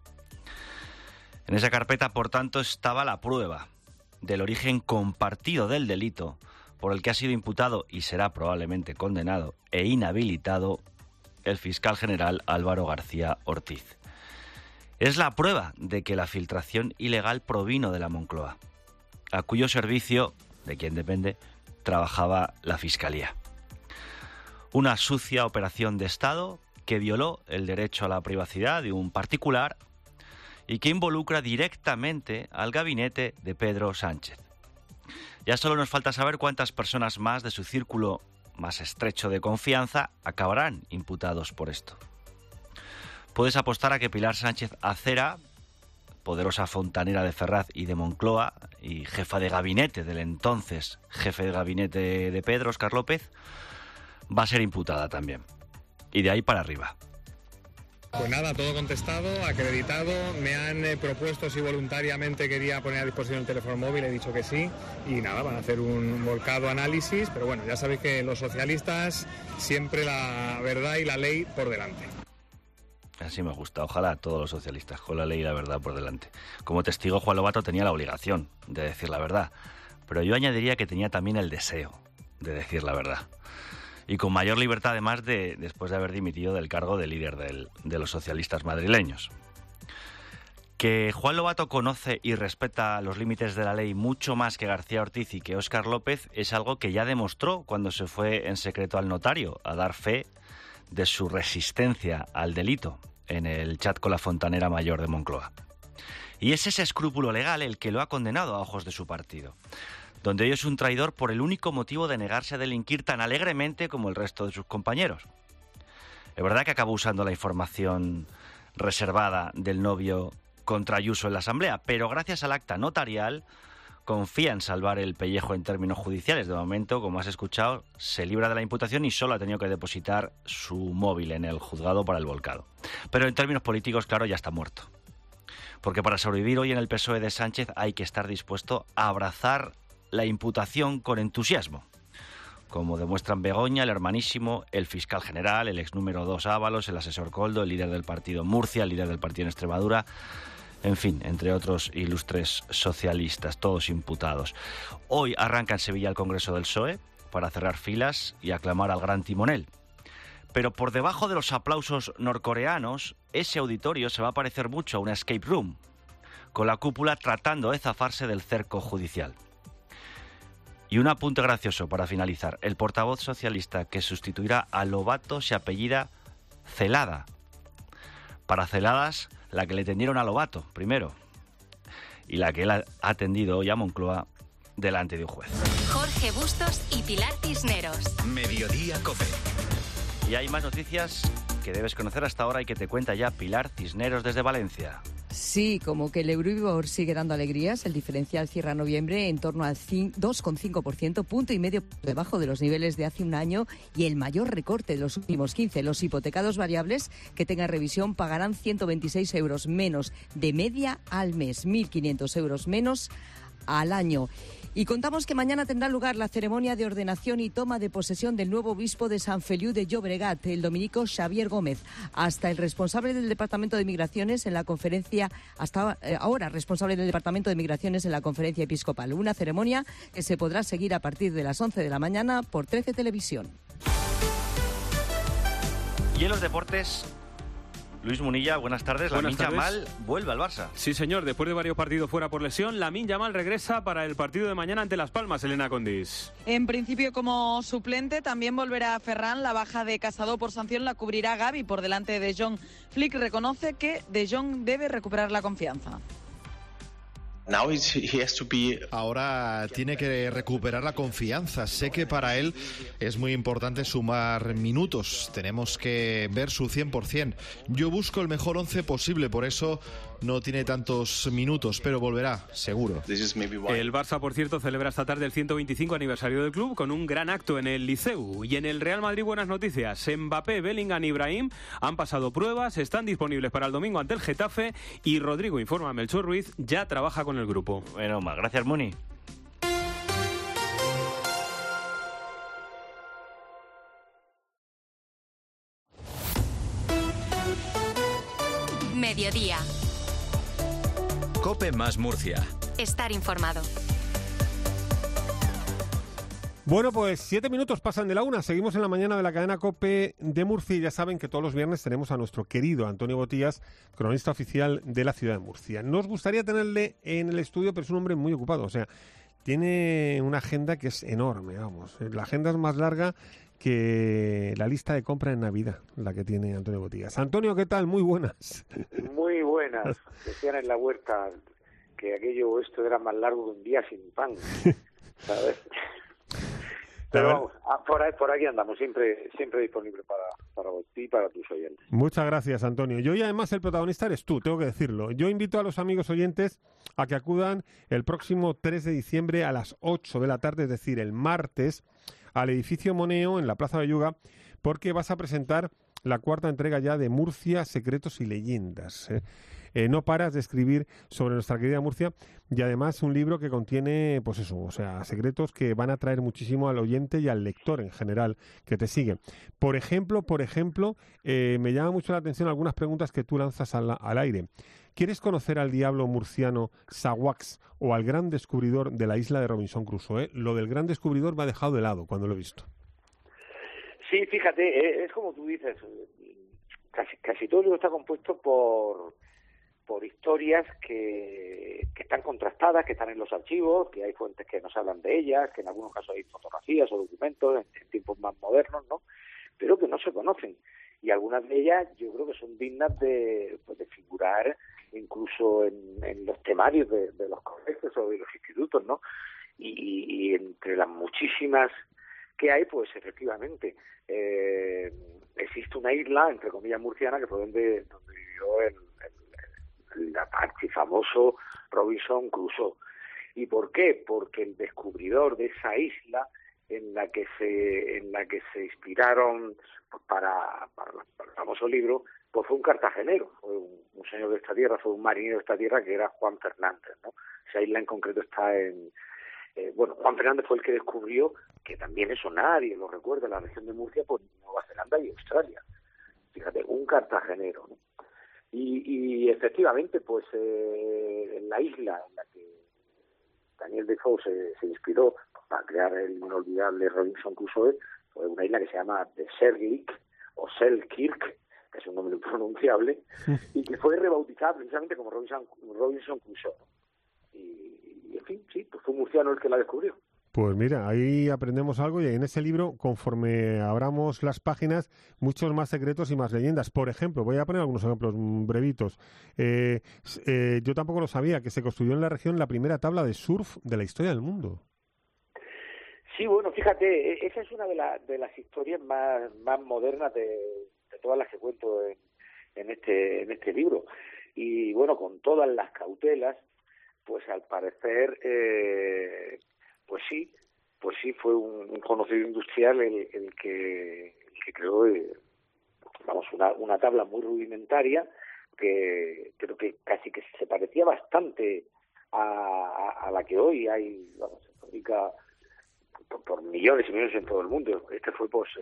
En esa carpeta, por tanto, estaba la prueba del origen compartido del delito por el que ha sido imputado y será probablemente condenado e inhabilitado el fiscal general Álvaro García Ortiz. Es la prueba de que la filtración ilegal provino de la Moncloa, a cuyo servicio, de quien depende, trabajaba la Fiscalía. Una sucia operación de Estado que violó el derecho a la privacidad de un particular y que involucra directamente al gabinete de Pedro Sánchez. Ya solo nos falta saber cuántas personas más de su círculo más estrecho de confianza acabarán imputados por esto. Puedes apostar a que Pilar Sánchez Acera, poderosa fontanera de Ferraz y de Moncloa y jefa de gabinete del entonces jefe de gabinete de Pedro, Óscar López, va a ser imputada también. Y de ahí para arriba. Pues nada, todo contestado, acreditado. Me han eh, propuesto si voluntariamente quería poner a disposición el teléfono móvil, he dicho que sí. Y nada, van a hacer un volcado análisis. Pero bueno, ya sabéis que los socialistas siempre la verdad y la ley por delante. Así me gusta, ojalá todos los socialistas con la ley y la verdad por delante. Como testigo, Juan Lobato tenía la obligación de decir la verdad, pero yo añadiría que tenía también el deseo de decir la verdad. Y con mayor libertad, además, de después de haber dimitido del cargo de líder del, de los socialistas madrileños. Que Juan Lobato conoce y respeta los límites de la ley mucho más que García Ortiz y que Óscar López es algo que ya demostró cuando se fue en secreto al notario a dar fe de su resistencia al delito en el chat con la fontanera mayor de Moncloa. Y es ese escrúpulo legal el que lo ha condenado a ojos de su partido, donde hoy es un traidor por el único motivo de negarse a delinquir tan alegremente como el resto de sus compañeros. Es verdad que acabó usando la información reservada del novio contra Ayuso en la Asamblea, pero gracias al acta notarial confía en salvar el pellejo en términos judiciales. De momento, como has escuchado, se libra de la imputación y solo ha tenido que depositar su móvil en el juzgado para el volcado. Pero en términos políticos, claro, ya está muerto. Porque para sobrevivir hoy en el P S O E de Sánchez hay que estar dispuesto a abrazar la imputación con entusiasmo, como demuestran Begoña, el hermanísimo, el fiscal general, el ex número dos Ábalos, el asesor Coldo, el líder del partido Murcia, el líder del partido en Extremadura, en fin, entre otros ilustres socialistas, todos imputados. Hoy arranca en Sevilla el Congreso del P S O E para cerrar filas y aclamar al gran timonel. Pero por debajo de los aplausos norcoreanos, ese auditorio se va a parecer mucho a una escape room, con la cúpula tratando de zafarse del cerco judicial. Y un apunte gracioso para finalizar. El portavoz socialista que sustituirá a Lobato se apellida Celada. Para Celadas, la que le tendieron a Lobato, primero, y la que él ha atendido hoy a Moncloa delante de un juez. Jorge Bustos y Pilar Cisneros. Mediodía COPE. Y hay más noticias que debes conocer hasta ahora y que te cuenta ya Pilar Cisneros desde Valencia. Sí, como que el Euribor sigue dando alegrías, el diferencial cierra noviembre en torno al dos coma cinco por ciento, punto y medio por debajo de los niveles de hace un año y el mayor recorte de los últimos quince. Los hipotecados variables que tengan revisión pagarán ciento veintiséis euros menos de media al mes, mil quinientos euros menos al año. Y contamos que mañana tendrá lugar la ceremonia de ordenación y toma de posesión del nuevo obispo de Sant Feliu de Llobregat, el dominico Xavier Gómez. Hasta el responsable del Departamento de Migraciones en la conferencia, hasta ahora responsable del Departamento de Migraciones en la conferencia episcopal. Una ceremonia que se podrá seguir a partir de las once de la mañana por trece Televisión. Y en los deportes, Luis Munilla, buenas tardes. Lamine Yamal vuelve al Barça. Sí, señor. Después de varios partidos fuera por lesión, Lamine Yamal regresa para el partido de mañana ante Las Palmas, Elena Condis. En principio como suplente, también volverá Ferran. La baja de Casado por sanción la cubrirá Gavi por delante de De Jong. Flick reconoce que De Jong debe recuperar la confianza. Ahora tiene que recuperar la confianza. Sé que para él es muy importante sumar minutos. Tenemos que ver su cien por ciento. Yo busco el mejor once posible, por eso no tiene tantos minutos, pero volverá, seguro. El Barça, por cierto, celebra esta tarde el ciento veinticinco aniversario del club con un gran acto en el Liceu. Y en el Real Madrid, buenas noticias. Mbappé, Bellingham y Brahim han pasado pruebas, están disponibles para el domingo ante el Getafe y Rodrigo, informa a Melchor Ruiz, ya trabaja con el grupo. Bueno, más gracias, Muni. Mediodía. COPE más Murcia. Estar informado. Bueno, pues siete minutos pasan de la una. Seguimos en la mañana de la cadena COPE de Murcia y ya saben que todos los viernes tenemos a nuestro querido Antonio Botías, cronista oficial de la ciudad de Murcia. Nos gustaría tenerle en el estudio, pero es un hombre muy ocupado. O sea, tiene una agenda que es enorme, vamos. La agenda es más larga que la lista de compra en Navidad, la que tiene Antonio Botías. Antonio, ¿qué tal? Muy buenas. Muy buenas. Decían en la huerta que aquello, esto era más largo que un día sin pan, ¿sabes? Pero vamos, por, ahí, por aquí andamos, siempre siempre disponible para, para ti y para tus oyentes. Muchas gracias, Antonio. Yo y además el protagonista eres tú, tengo que decirlo. Yo invito a los amigos oyentes a que acudan el próximo tres de diciembre a las ocho de la tarde, es decir, el martes, al edificio Moneo en la Plaza Belluga, porque vas a presentar la cuarta entrega ya de Murcia, Secretos y Leyendas. ¿eh? Eh, no paras de escribir sobre nuestra querida Murcia y además un libro que contiene, pues eso, o sea, secretos que van a atraer muchísimo al oyente y al lector en general que te sigue. Por ejemplo, por ejemplo, eh, me llama mucho la atención algunas preguntas que tú lanzas al, al aire. ¿Quieres conocer al diablo murciano Sawax o al gran descubridor de la isla de Robinson Crusoe? Lo del gran descubridor me ha dejado de lado cuando lo he visto. Sí, fíjate, es como tú dices, casi casi todo el libro está compuesto por por historias que, que están contrastadas, que están en los archivos, que hay fuentes que nos hablan de ellas, que en algunos casos hay fotografías o documentos en, en tiempos más modernos, ¿no? Pero que no se conocen. Y algunas de ellas yo creo que son dignas de, pues, de figurar incluso en, en los temarios de, de los colegios o de los institutos, ¿no? Y, y entre las muchísimas que hay, pues efectivamente eh, existe una isla, entre comillas, murciana, que fue donde, donde vivió el, el, el archifamoso Robinson Crusoe. ¿Y por qué? Porque el descubridor de esa isla en la que se en la que se inspiraron pues, para, para, para el famoso libro, pues fue un cartagenero, fue un, un señor de esta tierra, fue un marinero de esta tierra que era Juan Fernández, ¿no? Esa isla en concreto está en eh, bueno, Juan Fernández fue el que descubrió, que también eso nadie lo recuerda, la región de Murcia por Nueva Zelanda y Australia. Fíjate, un cartagenero, ¿no? Y, y efectivamente, pues eh, en la isla en la que Daniel Defoe se, se inspiró para crear el inolvidable Robinson Crusoe, fue una isla que se llama de Selkirk, o Selkirk, que es un nombre impronunciable, y que fue rebautizada precisamente como Robinson, Robinson Crusoe. Y, y, en fin, sí, pues fue un murciano el que la descubrió. Pues mira, ahí aprendemos algo y en ese libro, conforme abramos las páginas, muchos más secretos y más leyendas. Por ejemplo, voy a poner algunos ejemplos brevitos. Eh, eh, yo tampoco lo sabía, que se construyó en la región la primera tabla de surf de la historia del mundo. Sí, bueno, fíjate, esa es una de, la, de las historias más, más modernas de, de todas las que cuento en, en, este, en este libro. Y bueno, con todas las cautelas, pues al parecer... Eh, Pues sí, pues sí, fue un, un conocido industrial el, el, que, el que creó, eh, vamos, una, una tabla muy rudimentaria que creo que casi que se parecía bastante a, a, a la que hoy hay, vamos, se fabrica por, por millones y millones en todo el mundo. Este fue, pues,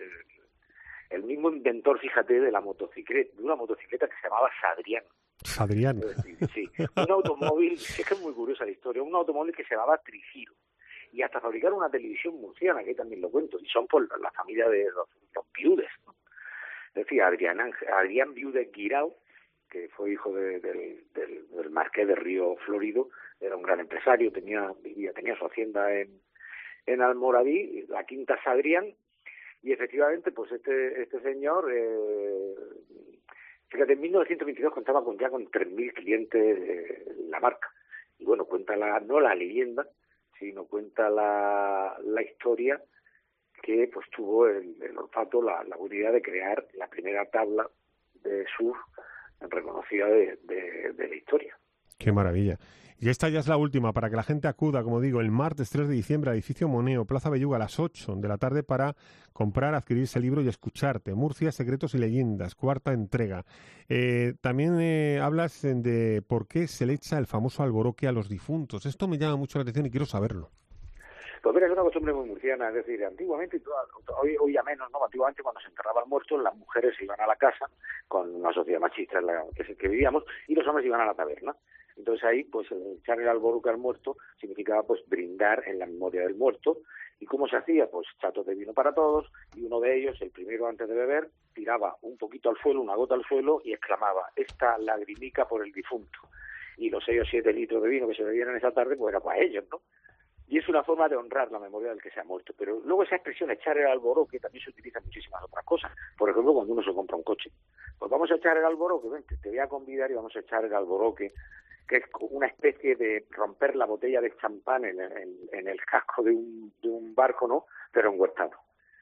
el, el mismo inventor, fíjate, de la motocicleta, de una motocicleta que se llamaba Sadrián. Sadrián. Sí, sí, un automóvil, es que es muy curiosa la historia, un automóvil que se llamaba Trigiro. Y hasta fabricar una televisión murciana, que también lo cuento, y son por la familia de los, los Viudes, ¿no? Es decir, Adrián, Adrián Viudes Guirao, que fue hijo de, de, del, del marqués de Río Florido, era un gran empresario, tenía vivía, tenía su hacienda en, en Almoradí, la Quinta Sadrián, y efectivamente, pues este este señor, eh, fíjate, en mil novecientos veintidós contaba con ya con tres mil clientes eh, la marca. Y bueno, cuenta la, no la leyenda, sino cuenta la, la historia que pues tuvo el, el olfato, la, la buena idea de crear la primera tabla de surf reconocida de, de, de la historia. Qué maravilla. Y esta ya es la última, para que la gente acuda, como digo, el martes tres de diciembre, a Edificio Moneo, Plaza Belluga, a las ocho de la tarde, para comprar, adquirir ese libro y escucharte. Murcia, secretos y leyendas, cuarta entrega. Eh, también eh, hablas de por qué se le echa el famoso alboroque a los difuntos. Esto me llama mucho la atención y quiero saberlo. Pues mira, es una costumbre muy murciana, es decir, antiguamente, y toda, hoy, hoy ya menos, ¿no? Antiguamente cuando se enterraba al muerto, las mujeres se iban a la casa, con una sociedad machista en la que, que vivíamos, y los hombres iban a la taberna. Entonces ahí, pues, echar el alboroque al muerto significaba, pues, brindar en la memoria del muerto. ¿Y cómo se hacía? Pues chatos de vino para todos, y uno de ellos, el primero antes de beber, tiraba un poquito al suelo, una gota al suelo, y exclamaba, esta lagrimica por el difunto. Y los seis o siete litros de vino que se bebían en esa tarde, pues era para ellos, ¿no? Y es una forma de honrar la memoria del que se ha muerto. Pero luego esa expresión, echar el alboroque, también se utiliza en muchísimas otras cosas. Por ejemplo, cuando uno se compra un coche. Pues vamos a echar el alboroque, vente, te voy a convidar y vamos a echar el alboroque, que es una especie de romper la botella de champán en, en, en el casco de un, de un barco, ¿no? Pero enhuertado.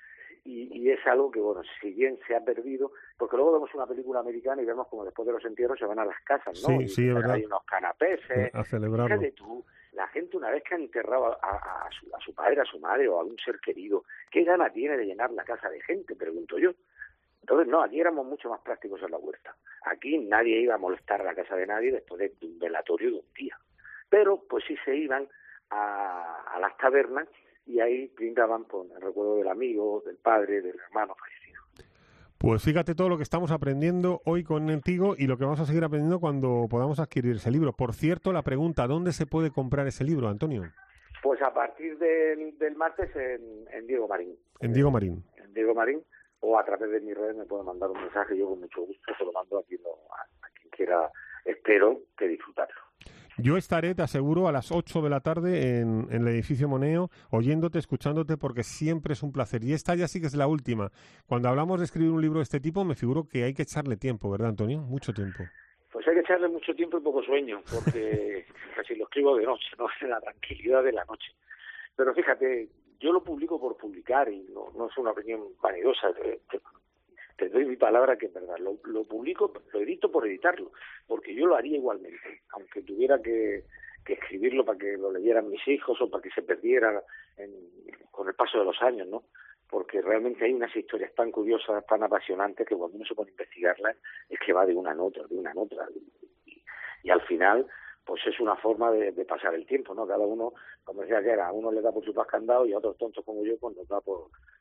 Y, y es algo que, bueno, si bien se ha perdido, porque luego vemos una película americana y vemos como después de los entierros se van a las casas, ¿no? Sí, y sí, es verdad. Hay unos canapés, eh, a celebrarlo. Fíjate tú, la gente una vez que ha enterrado a, a, a, su, a su padre, a su madre o a un ser querido, ¿qué gana tiene de llenar la casa de gente? Pregunto yo. Entonces, no, aquí éramos mucho más prácticos en la huerta. Aquí nadie iba a molestar la casa de nadie después de un velatorio de un día. Pero, pues sí se iban a, a las tabernas y ahí brindaban por el recuerdo del amigo, del padre, del hermano fallecido. Pues fíjate todo lo que estamos aprendiendo hoy contigo y lo que vamos a seguir aprendiendo cuando podamos adquirir ese libro. Por cierto, la pregunta, ¿dónde se puede comprar ese libro, Antonio? Pues a partir del, del martes en, en Diego Marín. En Diego Marín. En Diego Marín, o a través de mis redes me pueden mandar un mensaje, yo con mucho gusto se lo mando a quien, lo, a, a quien quiera, espero que disfrutarlo. Yo estaré, te aseguro, a las ocho de la tarde en, en el edificio Moneo, oyéndote, escuchándote, porque siempre es un placer. Y esta ya sí que es la última. Cuando hablamos de escribir un libro de este tipo, me figuro que hay que echarle tiempo, ¿verdad, Antonio? Mucho tiempo. Pues hay que echarle mucho tiempo y poco sueño, porque casi lo escribo de noche, ¿no? En la tranquilidad de la noche. Pero fíjate, yo lo publico por publicar y no, no es una opinión vanidosa. Te, te, te doy mi palabra que es verdad. Lo, lo publico, lo edito por editarlo, porque yo lo haría igualmente, aunque tuviera que, que escribirlo para que lo leyeran mis hijos o para que se perdiera en, con el paso de los años, ¿no? Porque realmente hay unas historias tan curiosas, tan apasionantes, que cuando uno se pone a investigarlas es que va de una en otra, de una en otra. Y, y, y al final, pues es una forma de, de pasar el tiempo, ¿no? Cada uno, como decía que era, a uno le da por su paz candado y a otros tontos como yo, pues nos da por,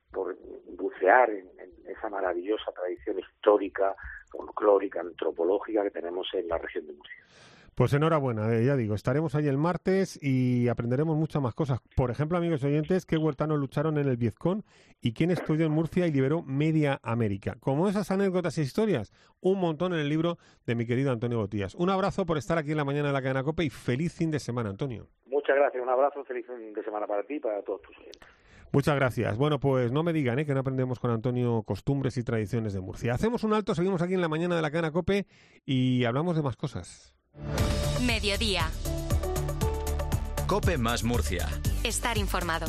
por bucear en, en esa maravillosa tradición histórica, folclórica, antropológica que tenemos en la región de Murcia. Pues enhorabuena, eh, ya digo, estaremos ahí el martes y aprenderemos muchas más cosas. Por ejemplo, amigos oyentes, qué huertanos lucharon en el Viezcón y quién estudió en Murcia y liberó media América. Como esas anécdotas e historias, un montón en el libro de mi querido Antonio Botías. Un abrazo por estar aquí en la mañana de la Cadena COPE y feliz fin de semana, Antonio. Muchas gracias, un abrazo, feliz fin de semana para ti y para todos tus oyentes. Muchas gracias. Bueno, pues no me digan ¿eh? que no aprendemos con Antonio costumbres y tradiciones de Murcia. Hacemos un alto, seguimos aquí en la mañana de la Cadena COPE y hablamos de más cosas. Mediodía. COPE más Murcia. Estar informado.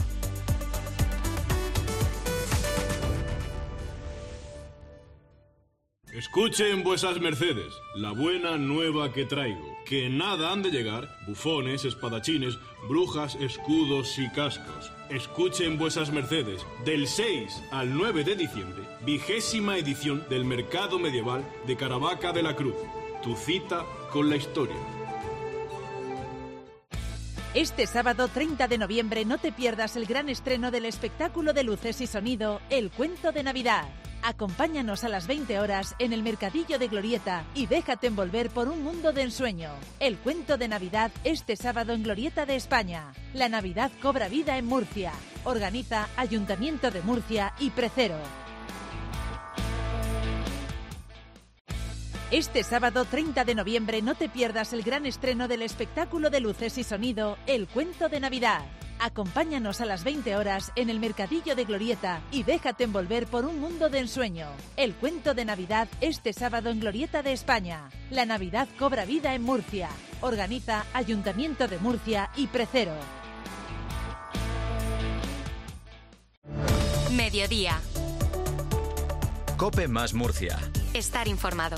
Escuchen vuesas mercedes, la buena nueva que traigo, que nada han de llegar bufones, espadachines, brujas, escudos y cascos. Escuchen vuesas mercedes, del seis al nueve de diciembre, vigésima edición del Mercado Medieval de Caravaca de la Cruz. Tu cita con la historia. Este sábado treinta de noviembre no te pierdas el gran estreno del espectáculo de luces y sonido El Cuento de Navidad. Acompáñanos a las veinte horas en el Mercadillo de Glorieta y déjate envolver por un mundo de ensueño. El Cuento de Navidad este sábado en Glorieta de España. La Navidad cobra vida en Murcia. Organiza Ayuntamiento de Murcia y Precero. Este sábado treinta de noviembre no te pierdas el gran estreno del espectáculo de luces y sonido El Cuento de Navidad. Acompáñanos a las veinte horas en el Mercadillo de Glorieta y déjate envolver por un mundo de ensueño. El Cuento de Navidad este sábado en Glorieta de España. La Navidad cobra vida en Murcia. Organiza Ayuntamiento de Murcia y Precero. Mediodía. COPE más Murcia. Estar informado.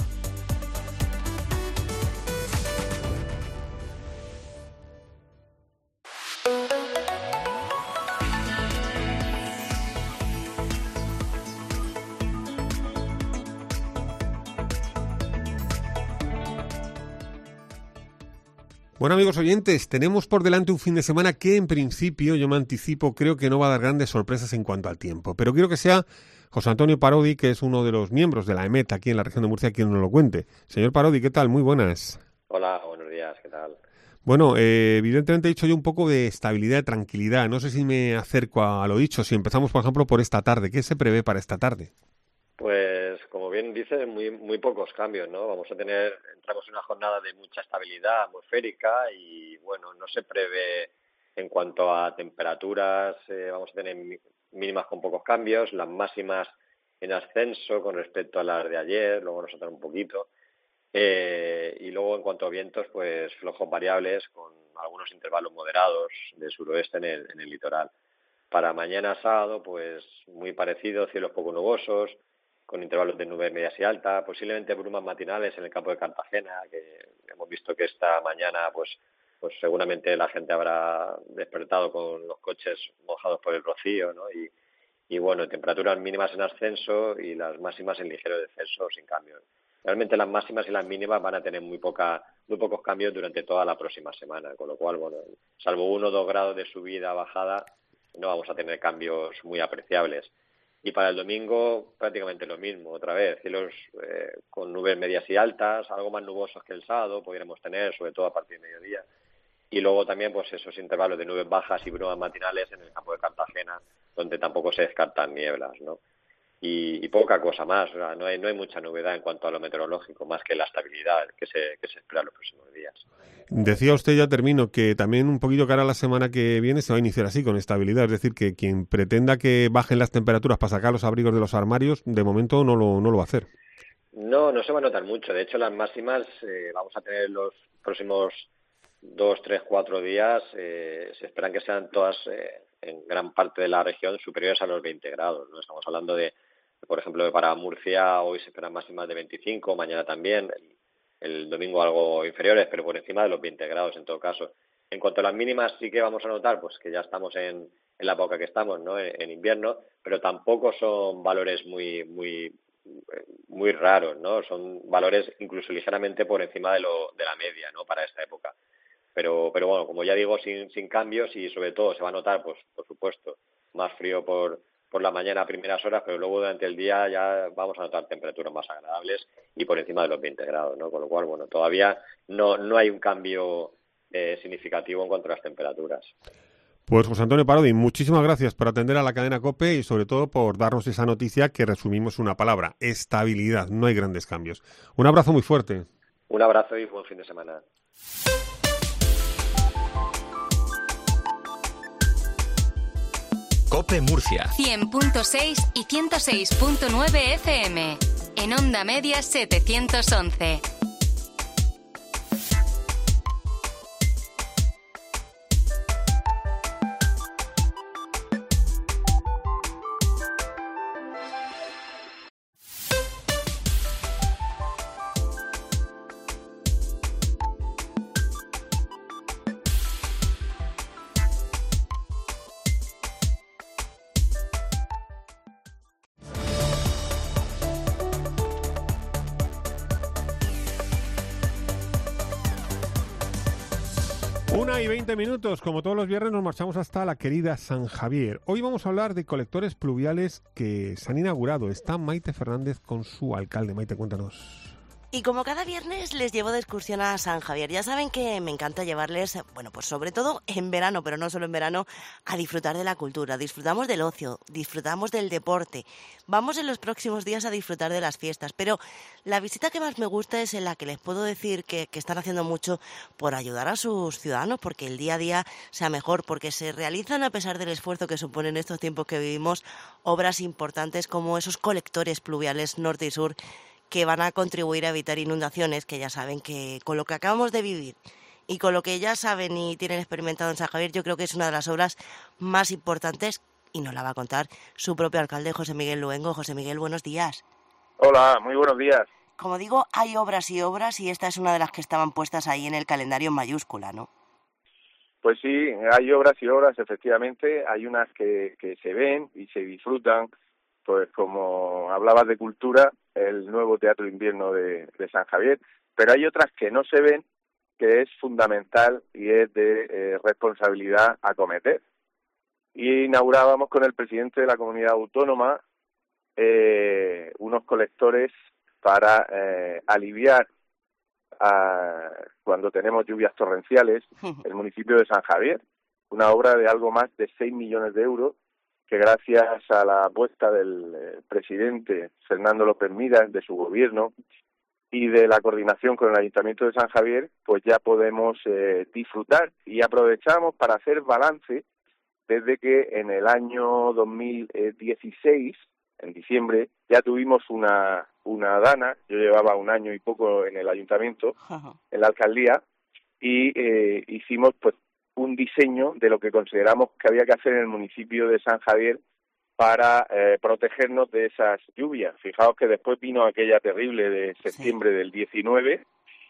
Bueno, amigos oyentes, tenemos por delante un fin de semana que en principio, yo me anticipo, creo que no va a dar grandes sorpresas en cuanto al tiempo. Pero quiero que sea José Antonio Parodi, que es uno de los miembros de la EMET aquí en la región de Murcia, quien nos lo cuente. Señor Parodi, ¿qué tal? Muy buenas. Hola, buenos días, ¿qué tal? Bueno, eh, evidentemente he dicho yo un poco de estabilidad, de tranquilidad. No sé si me acerco a lo dicho. Si empezamos, por ejemplo, por esta tarde. ¿Qué se prevé para esta tarde? Pues, como bien dice, muy muy pocos cambios, ¿no? Vamos a tener, entramos en una jornada de mucha estabilidad atmosférica y, bueno, no se prevé en cuanto a temperaturas, eh, vamos a tener mínimas con pocos cambios, las máximas en ascenso con respecto a las de ayer, luego nos saltan un poquito, eh, y luego en cuanto a vientos, pues flojos variables con algunos intervalos moderados de suroeste en el, en el litoral. Para mañana sábado, pues muy parecido, cielos poco nubosos, con intervalos de nubes medias y altas, posiblemente brumas matinales en el campo de Cartagena, que hemos visto que esta mañana pues pues seguramente la gente habrá despertado con los coches mojados por el rocío, ¿no? Y, y bueno, temperaturas mínimas en ascenso y las máximas en ligero descenso sin cambios. Realmente las máximas y las mínimas van a tener muy poca muy pocos cambios durante toda la próxima semana, con lo cual, bueno, salvo uno o dos grados de subida bajada, no vamos a tener cambios muy apreciables. Y para el domingo prácticamente lo mismo, otra vez, cielos eh, con nubes medias y altas, algo más nubosos que el sábado podríamos tener, sobre todo a partir de mediodía. Y luego también pues esos intervalos de nubes bajas y brumas matinales en el campo de Cartagena, donde tampoco se descartan nieblas, ¿no? Y, y poca cosa más, o sea, no hay no hay mucha novedad en cuanto a lo meteorológico, más que la estabilidad que se que se espera en los próximos días. Decía usted, ya termino, que también un poquito cara a la semana que viene se va a iniciar así, con estabilidad. Es decir, que quien pretenda que bajen las temperaturas para sacar los abrigos de los armarios, de momento no lo, no lo va a hacer. No, no se va a notar mucho. De hecho, las máximas eh, vamos a tener los próximos dos, tres, cuatro días. Eh, se esperan que sean todas, eh, en gran parte de la región, superiores a los veinte grados, ¿no? Estamos hablando de, por ejemplo, para Murcia hoy se esperan máximas de veinticinco, mañana también. El, el domingo algo inferiores, pero por encima de los veinte grados en todo caso. En cuanto a las mínimas, sí que vamos a notar pues que ya estamos en, en la época que estamos, ¿no? En, en invierno, pero tampoco son valores muy muy muy raros, ¿no? Son valores incluso ligeramente por encima de lo de la media, ¿no? Para esta época. Pero pero bueno, como ya digo, sin sin cambios y sobre todo se va a notar, pues por supuesto, más frío por por la mañana a primeras horas, pero luego durante el día ya vamos a notar temperaturas más agradables y por encima de los veinte grados, ¿no? Con lo cual, bueno, todavía no, no hay un cambio eh, significativo en cuanto a las temperaturas. Pues José Antonio Parodi, muchísimas gracias por atender a la cadena COPE y sobre todo por darnos esa noticia que resumimos una palabra, estabilidad, no hay grandes cambios. Un abrazo muy fuerte. Un abrazo y buen fin de semana. COPE Murcia cien punto seis y ciento seis punto nueve F M. En onda media setecientos once. Una y veinte minutos, como todos los viernes nos marchamos hasta la querida San Javier. Hoy vamos a hablar de colectores pluviales que se han inaugurado. Está Maite Fernández con su alcalde. Maite, cuéntanos. Y como cada viernes les llevo de excursión a San Javier. Ya saben que me encanta llevarles, bueno, pues sobre todo en verano, pero no solo en verano, a disfrutar de la cultura. Disfrutamos del ocio, disfrutamos del deporte. Vamos en los próximos días a disfrutar de las fiestas. Pero la visita que más me gusta es en la que les puedo decir que, que están haciendo mucho por ayudar a sus ciudadanos, porque el día a día sea mejor, porque se realizan, a pesar del esfuerzo que suponen estos tiempos que vivimos, obras importantes como esos colectores pluviales norte y sur, que van a contribuir a evitar inundaciones, que ya saben que con lo que acabamos de vivir y con lo que ya saben y tienen experimentado en San Javier, yo creo que es una de las obras más importantes y nos la va a contar su propio alcalde, José Miguel Luengo. José Miguel, buenos días. Hola, muy buenos días. Como digo, hay obras y obras y esta es una de las que estaban puestas ahí en el calendario en mayúscula, ¿no? Pues sí, hay obras y obras, efectivamente. Hay unas que, que se ven y se disfrutan, pues como hablabas de cultura, el nuevo Teatro de Invierno de, de San Javier, pero hay otras que no se ven, que es fundamental y es de eh, responsabilidad acometer. Y inaugurábamos con el presidente de la comunidad autónoma eh, unos colectores para eh, aliviar a, cuando tenemos lluvias torrenciales el municipio de San Javier, una obra de algo más de seis millones de euros, que gracias a la apuesta del eh, presidente Fernando López Miras, de su gobierno, y de la coordinación con el Ayuntamiento de San Javier, pues ya podemos eh, disfrutar y aprovechamos para hacer balance desde que en el año dos mil dieciséis, en diciembre, ya tuvimos una, una dana. Yo llevaba un año y poco en el Ayuntamiento, Ajá. en la Alcaldía, y eh, hicimos pues un diseño de lo que consideramos que había que hacer en el municipio de San Javier para eh, protegernos de esas lluvias. Fijaos que después vino aquella terrible de septiembre sí. del diecinueve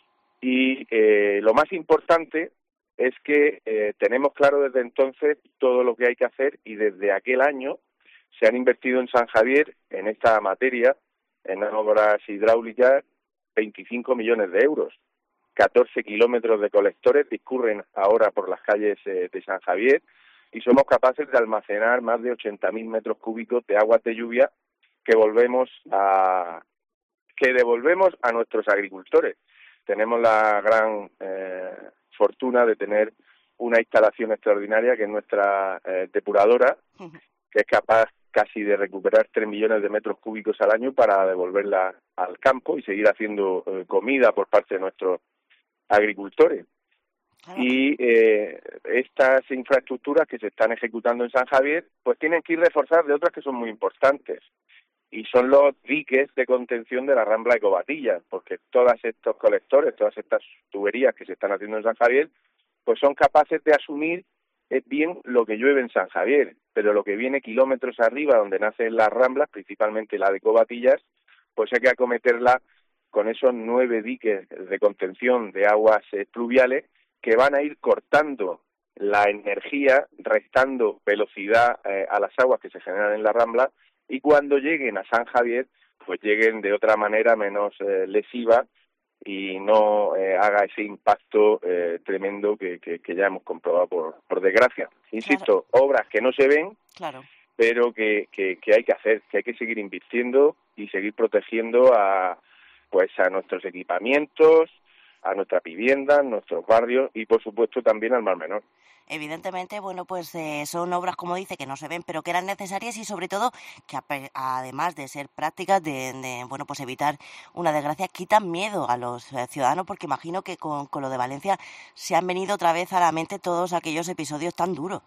y eh, lo más importante es que eh, tenemos claro desde entonces todo lo que hay que hacer y desde aquel año se han invertido en San Javier en esta materia, en obras hidráulicas, veinticinco millones de euros. catorce kilómetros de colectores discurren ahora por las calles eh, de San Javier y somos capaces de almacenar más de ochenta mil metros cúbicos de aguas de lluvia que volvemos a que devolvemos a nuestros agricultores. Tenemos la gran eh, fortuna de tener una instalación extraordinaria que es nuestra eh, depuradora, uh-huh. que es capaz casi de recuperar tres millones de metros cúbicos al año para devolverla al campo y seguir haciendo eh, comida por parte de nuestros agricultores. Y eh, estas infraestructuras que se están ejecutando en San Javier pues tienen que ir reforzadas de otras que son muy importantes y son los diques de contención de la Rambla de Covatillas, porque todos estos colectores, todas estas tuberías que se están haciendo en San Javier pues son capaces de asumir eh, bien lo que llueve en San Javier, pero lo que viene kilómetros arriba donde nacen las ramblas, principalmente la de Covatillas, pues hay que acometerla con esos nueve diques de contención de aguas eh, pluviales que van a ir cortando la energía, restando velocidad eh, a las aguas que se generan en la Rambla y cuando lleguen a San Javier, pues lleguen de otra manera menos eh, lesiva y no eh, haga ese impacto eh, tremendo que, que, que ya hemos comprobado por, por desgracia. Insisto, claro. Obras que no se ven, claro. pero que, que, que hay que hacer, que hay que seguir invirtiendo y seguir protegiendo a, pues, a nuestros equipamientos, a nuestras viviendas, nuestros barrios y, por supuesto, también al Mar Menor. Evidentemente, bueno, pues eh, son obras, como dice, que no se ven, pero que eran necesarias y, sobre todo, que además de ser prácticas, de, de bueno, pues evitar una desgracia, quitan miedo a los eh, ciudadanos, porque imagino que con, con lo de Valencia se han venido otra vez a la mente todos aquellos episodios tan duros.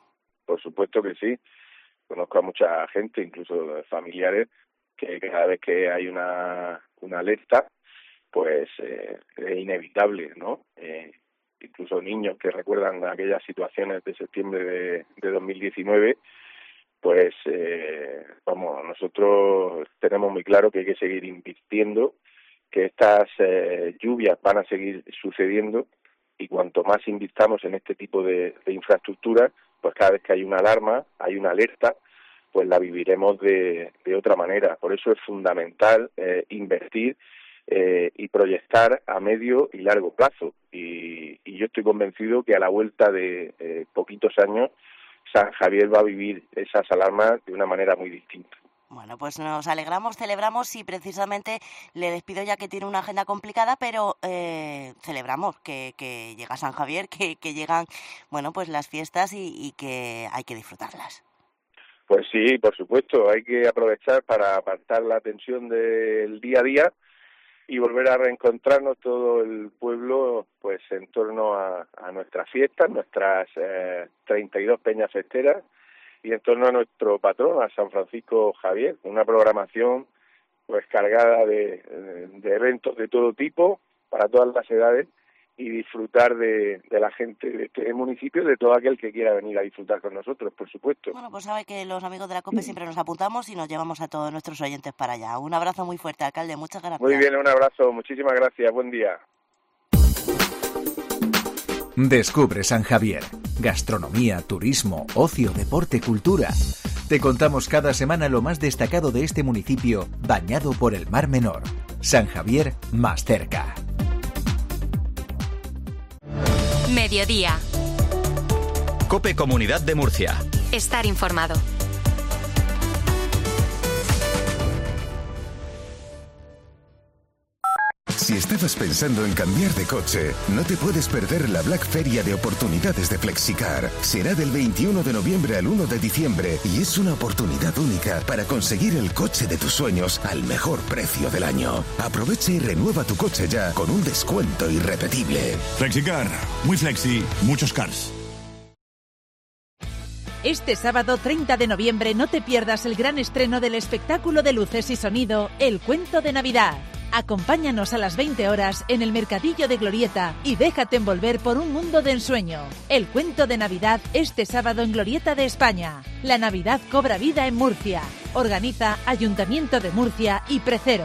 Por supuesto que sí. Conozco a mucha gente, incluso familiares, que cada vez que hay una, una alerta, pues eh, es inevitable, ¿no? Eh, incluso niños que recuerdan aquellas situaciones de septiembre de, de dos mil diecinueve, pues eh, vamos, nosotros tenemos muy claro que hay que seguir invirtiendo, que estas eh, lluvias van a seguir sucediendo y cuanto más invirtamos en este tipo de, de infraestructuras, pues cada vez que hay una alarma, hay una alerta, pues la viviremos de, de otra manera. Por eso es fundamental eh, invertir Eh, y proyectar a medio y largo plazo. Y, y yo estoy convencido que a la vuelta de eh, poquitos años San Javier va a vivir esas alarmas de una manera muy distinta. Bueno, pues nos alegramos, celebramos y precisamente le despido ya que tiene una agenda complicada, pero eh, celebramos que, que llega San Javier, que, que llegan, bueno, pues las fiestas y, y que hay que disfrutarlas. Pues sí, por supuesto, hay que aprovechar para apartar la tensión del día a día y volver a reencontrarnos todo el pueblo pues en torno a, a nuestras fiestas, nuestras eh, treinta y dos peñas festeras y en torno a nuestro patrón, a San Francisco Javier, una programación pues cargada de, de eventos de todo tipo, para todas las edades, y disfrutar de, de la gente de este municipio, de todo aquel que quiera venir a disfrutar con nosotros, por supuesto. Bueno, pues sabe que los amigos de la COPE siempre nos apuntamos y nos llevamos a todos nuestros oyentes para allá. Un abrazo muy fuerte, alcalde, muchas gracias. Muy bien, un abrazo, muchísimas gracias, buen día. Descubre San Javier. Gastronomía, turismo, ocio, deporte, cultura. Te contamos cada semana lo más destacado de este municipio bañado por el Mar Menor. San Javier, más cerca. Mediodía. COPE Comunidad de Murcia. Estar informado. Si estabas pensando en cambiar de coche, no te puedes perder la Black Feria de oportunidades de Flexicar. Será del veintiuno de noviembre al uno de diciembre y es una oportunidad única para conseguir el coche de tus sueños al mejor precio del año. Aprovecha y renueva tu coche ya con un descuento irrepetible. Flexicar, muy flexi, muchos cars. Este sábado treinta de noviembre no te pierdas el gran estreno del espectáculo de luces y sonido, El Cuento de Navidad. Acompáñanos a las veinte horas en el Mercadillo de Glorieta y déjate envolver por un mundo de ensueño. El Cuento de Navidad este sábado en Glorieta de España. La Navidad cobra vida en Murcia. Organiza Ayuntamiento de Murcia y Precero.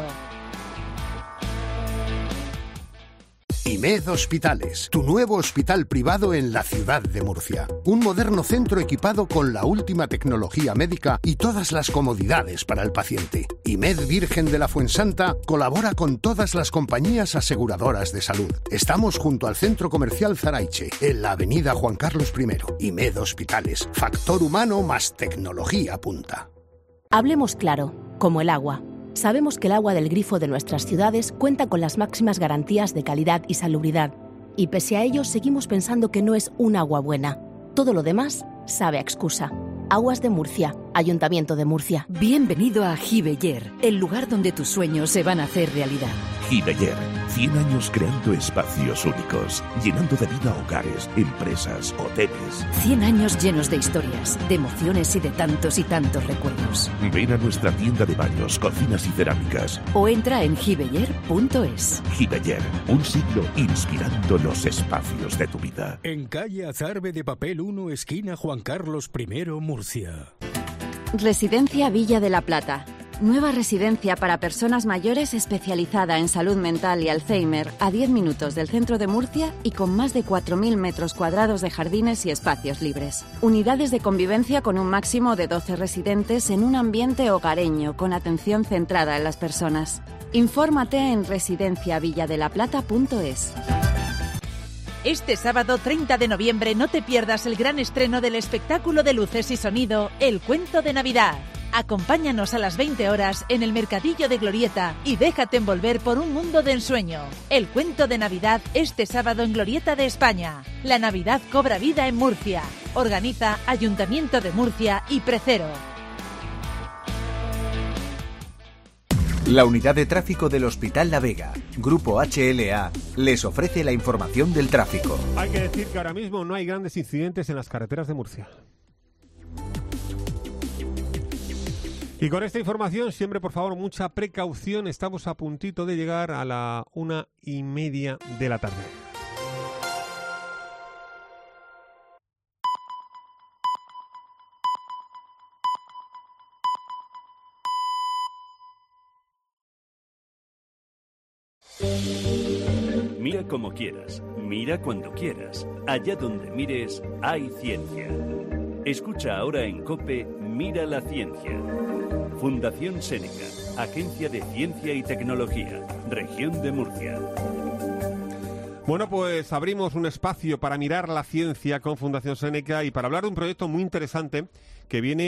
IMED Hospitales, tu nuevo hospital privado en la ciudad de Murcia. Un moderno centro equipado con la última tecnología médica y todas las comodidades para el paciente. IMED Virgen de la Fuensanta colabora con todas las compañías aseguradoras de salud. Estamos junto al Centro Comercial Zaraiche, en la avenida Juan Carlos primero. IMED Hospitales, factor humano más tecnología punta. Hablemos claro, como el agua. Sabemos que el agua del grifo de nuestras ciudades cuenta con las máximas garantías de calidad y salubridad, y pese a ello seguimos pensando que no es un agua buena. Todo lo demás sabe a excusa. Aguas de Murcia, Ayuntamiento de Murcia. Bienvenido a Gibeller, el lugar donde tus sueños se van a hacer realidad. Gibeller, cien años creando espacios únicos, llenando de vida hogares, empresas, hoteles. cien años llenos de historias, de emociones y de tantos y tantos recuerdos. Ven a nuestra tienda de baños, cocinas y cerámicas. O entra en gibeller punto es. Gibeller, un siglo inspirando los espacios de tu vida. En calle Azarbe de Papel uno, esquina Juan Carlos primero, Murcia. Residencia Villa de la Plata. Nueva residencia para personas mayores especializada en salud mental y Alzheimer a diez minutos del centro de Murcia y con más de cuatro mil metros cuadrados de jardines y espacios libres. Unidades de convivencia con un máximo de doce residentes en un ambiente hogareño con atención centrada en las personas. Infórmate en residencia villa de la plata punto es. Este sábado treinta de noviembre no te pierdas el gran estreno del espectáculo de luces y sonido El Cuento de Navidad. Acompáñanos a las veinte horas en el Mercadillo de Glorieta y déjate envolver por un mundo de ensueño. El Cuento de Navidad este sábado en Glorieta de España. La Navidad cobra vida en Murcia. Organiza Ayuntamiento de Murcia y Precero. La unidad de tráfico del Hospital La Vega, Grupo H L A, les ofrece la información del tráfico. Hay que decir que ahora mismo no hay grandes incidentes en las carreteras de Murcia. Y con esta información, siempre por favor, mucha precaución. Estamos a puntito de llegar a la una y media de la tarde. Mira como quieras, mira cuando quieras. Allá donde mires, hay ciencia. Escucha ahora en COPE Mira la Ciencia. Fundación Seneca, Agencia de Ciencia y Tecnología, Región de Murcia. Bueno, pues abrimos un espacio para mirar la ciencia con Fundación Seneca y para hablar de un proyecto muy interesante que viene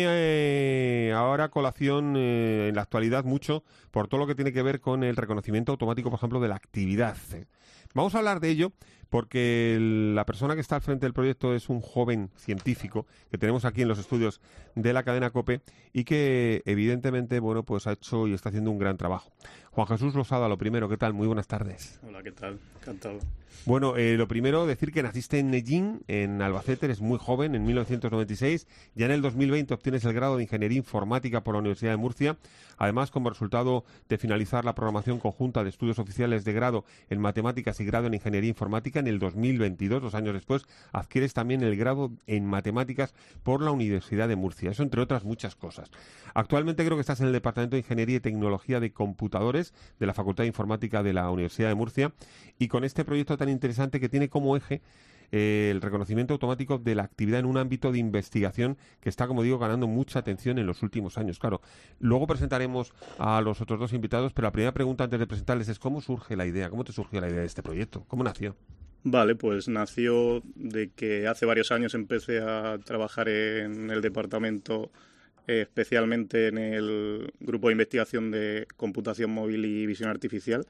eh, ahora a colación eh, en la actualidad mucho por todo lo que tiene que ver con el reconocimiento automático, por ejemplo, de la actividad. Vamos a hablar de ello porque la persona que está al frente del proyecto es un joven científico que tenemos aquí en los estudios de la cadena COPE y que evidentemente, bueno, pues ha hecho y está haciendo un gran trabajo. Juan Jesús Losada, lo primero, ¿qué tal? Muy buenas tardes. Hola, ¿qué tal? Encantado. Bueno, eh, lo primero, decir que naciste en Nellín, en Albacete, eres muy joven, en mil novecientos noventa y seis. Ya en el dos mil veinte obtienes el grado de Ingeniería Informática por la Universidad de Murcia. Además, como resultado de finalizar la programación conjunta de estudios oficiales de grado en Matemáticas y grado en Ingeniería Informática, en el dos mil veintidós, dos años después, adquieres también el grado en Matemáticas por la Universidad de Murcia. Eso entre otras muchas cosas. Actualmente creo que estás en el Departamento de Ingeniería y Tecnología de Computadores de la Facultad de Informática de la Universidad de Murcia y con este proyecto tan interesante que tiene como eje eh, el reconocimiento automático de la actividad en un ámbito de investigación que está, como digo, ganando mucha atención en los últimos años. Claro, luego presentaremos a los otros dos invitados, pero la primera pregunta antes de presentarles es ¿cómo surge la idea? ¿Cómo te surgió la idea de este proyecto? ¿Cómo nació? Vale, pues nació de que hace varios años empecé a trabajar en el departamento, eh, especialmente en el grupo de investigación de computación móvil y visión artificial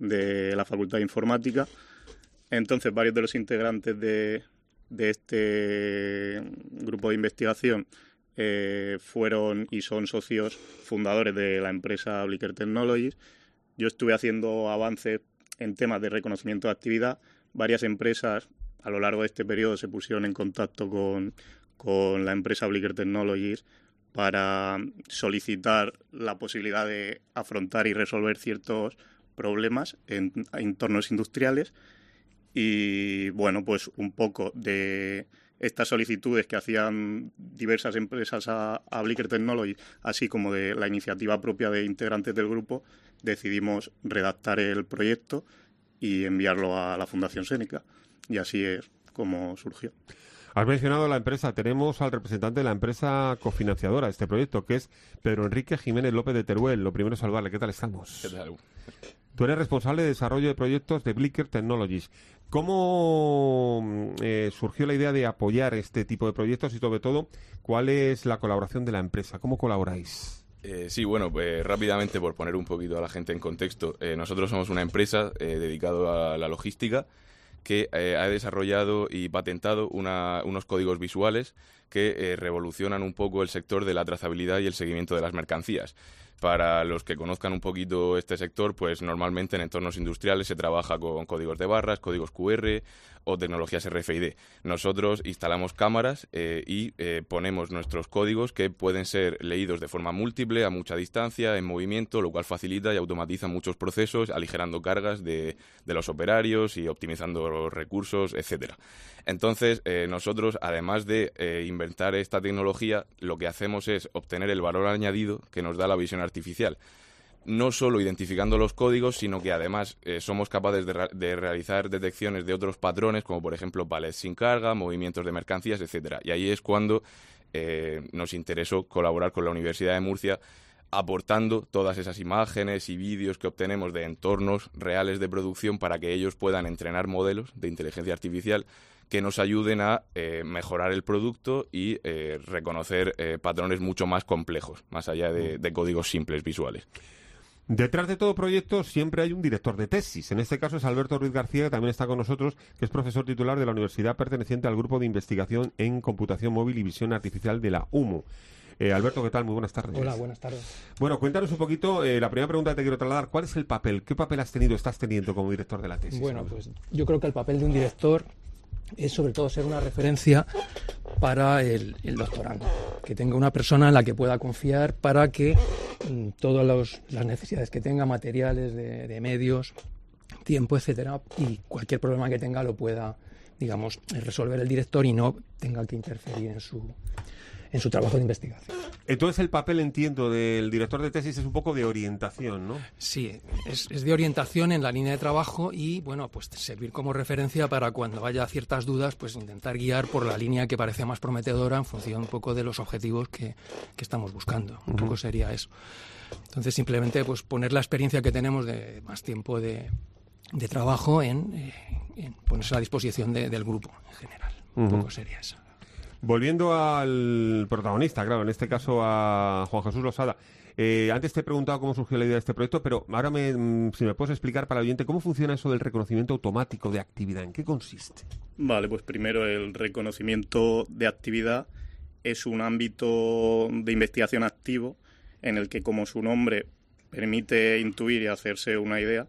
de la Facultad de Informática. Entonces, varios de los integrantes de, de este grupo de investigación eh, fueron y son socios fundadores de la empresa Blicker Technologies. Yo estuve haciendo avances en temas de reconocimiento de actividad. Varias empresas a lo largo de este periodo se pusieron en contacto con, con la empresa Blicker Technologies para solicitar la posibilidad de afrontar y resolver ciertos problemas en entornos industriales. Y bueno, pues un poco de estas solicitudes que hacían diversas empresas a, a Blicker Technologies, así como de la iniciativa propia de integrantes del grupo, decidimos redactar el proyecto y enviarlo a la Fundación Seneca. Y así es como surgió. Has mencionado la empresa. Tenemos al representante de la empresa cofinanciadora de este proyecto, que es Pedro Enrique Jiménez López de Teruel. Lo primero es saludarle. ¿Qué tal estamos? ¿Qué tal? Tú eres responsable de desarrollo de proyectos de Blicker Technologies. ¿Cómo eh, surgió la idea de apoyar este tipo de proyectos y, sobre todo, cuál es la colaboración de la empresa? ¿Cómo colaboráis? Eh, sí, bueno, pues rápidamente, por poner un poquito a la gente en contexto, eh, nosotros somos una empresa eh, dedicada a la logística que eh, ha desarrollado y patentado una, unos códigos visuales que eh, revolucionan un poco el sector de la trazabilidad y el seguimiento de las mercancías. Para los que conozcan un poquito este sector, pues normalmente en entornos industriales se trabaja con códigos de barras, códigos Q R o tecnologías R F I D. Nosotros instalamos cámaras eh, y eh, ponemos nuestros códigos que pueden ser leídos de forma múltiple, a mucha distancia, en movimiento, lo cual facilita y automatiza muchos procesos, aligerando cargas de, de los operarios y optimizando los recursos, etcétera. Entonces, eh, nosotros, además de eh, inventar esta tecnología, lo que hacemos es obtener el valor añadido que nos da la visión artificial. No solo identificando los códigos, sino que además eh, somos capaces de, re- de realizar detecciones de otros patrones, como por ejemplo palets sin carga, movimientos de mercancías, etcétera. Y ahí es cuando eh, nos interesó colaborar con la Universidad de Murcia aportando todas esas imágenes y vídeos que obtenemos de entornos reales de producción para que ellos puedan entrenar modelos de inteligencia artificial que nos ayuden a eh, mejorar el producto y eh, reconocer eh, patrones mucho más complejos, más allá de, de códigos simples visuales. Detrás de todo proyecto siempre hay un director de tesis. En este caso es Alberto Ruiz García, que también está con nosotros, que es profesor titular de la universidad perteneciente al Grupo de Investigación en Computación Móvil y Visión Artificial de la U M U. Eh, Alberto, ¿qué tal? Muy buenas tardes. Hola, buenas tardes. Bueno, cuéntanos un poquito, eh, la primera pregunta que te quiero trasladar, ¿cuál es el papel? ¿Qué papel has tenido, estás teniendo como director de la tesis? Bueno, pues yo creo que el papel de un director es sobre todo ser una referencia para el, el doctorando, que tenga una persona en la que pueda confiar para que mm, todas los, las necesidades que tenga, materiales, de, de medios, tiempo, etcétera, y cualquier problema que tenga lo pueda, digamos, resolver el director y no tenga que interferir en su en su trabajo de investigación. Entonces el papel, entiendo, del director de tesis es un poco de orientación, ¿no? Sí, es, es de orientación en la línea de trabajo y, bueno, pues servir como referencia para cuando haya ciertas dudas, pues intentar guiar por la línea que parece más prometedora en función un poco de los objetivos que, que estamos buscando. Un uh-huh. poco sería eso. Entonces, simplemente, pues poner la experiencia que tenemos de más tiempo de, de trabajo en, eh, en ponerse a la disposición de, del grupo en general. Un uh-huh. poco sería eso. Volviendo al protagonista, claro, en este caso a Juan Jesús Losada. Eh, antes te he preguntado cómo surgió la idea de este proyecto, pero ahora me, si me puedes explicar para el oyente cómo funciona eso del reconocimiento automático de actividad, ¿en qué consiste? Vale, pues primero el reconocimiento de actividad es un ámbito de investigación activo en el que, como su nombre permite intuir y hacerse una idea,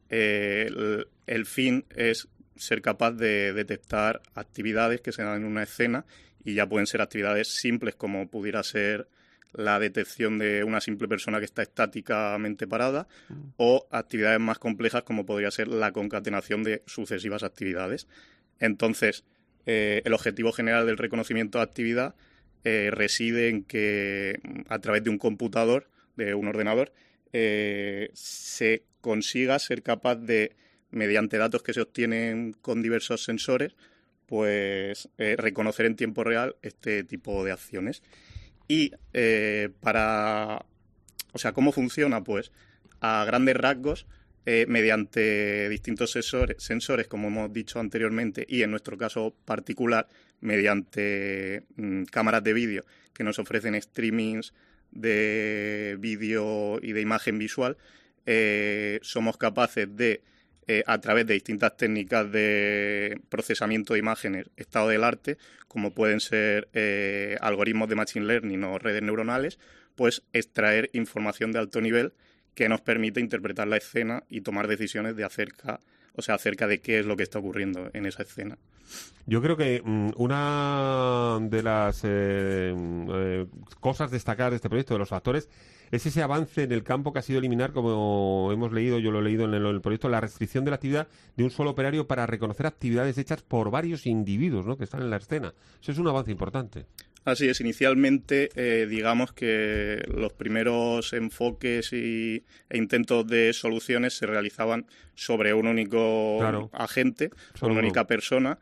eh, el, el fin es ser capaz de detectar actividades que se dan en una escena. Y ya pueden ser actividades simples, como pudiera ser la detección de una simple persona que está estáticamente parada, mm. o actividades más complejas, como podría ser la concatenación de sucesivas actividades. Entonces, eh, el objetivo general del reconocimiento de actividad eh, reside en que, a través de un computador, de un ordenador, eh, se consiga ser capaz de, mediante datos que se obtienen con diversos sensores, pues eh, reconocer en tiempo real este tipo de acciones. Y eh, para... O sea, ¿cómo funciona? Pues a grandes rasgos, eh, mediante distintos sensores, sensores, como hemos dicho anteriormente, y en nuestro caso particular, mediante mm, cámaras de vídeo que nos ofrecen streamings de vídeo y de imagen visual, eh, somos capaces de, Eh, a través de distintas técnicas de procesamiento de imágenes, estado del arte, como pueden ser eh, algoritmos de machine learning o redes neuronales, pues extraer información de alto nivel que nos permite interpretar la escena y tomar decisiones de acerca, o sea, acerca de qué es lo que está ocurriendo en esa escena. Yo creo que um, una de las eh, eh, cosas destacadas de este proyecto, de los factores, es ese avance en el campo que ha sido eliminar, como hemos leído, yo lo he leído en el, en el proyecto, la restricción de la actividad de un solo operario para reconocer actividades hechas por varios individuos, ¿no?, que están en la escena. Eso es un avance importante. Así es, inicialmente eh, digamos que los primeros enfoques y, e intentos de soluciones se realizaban sobre un único claro. agente, Solo una única persona,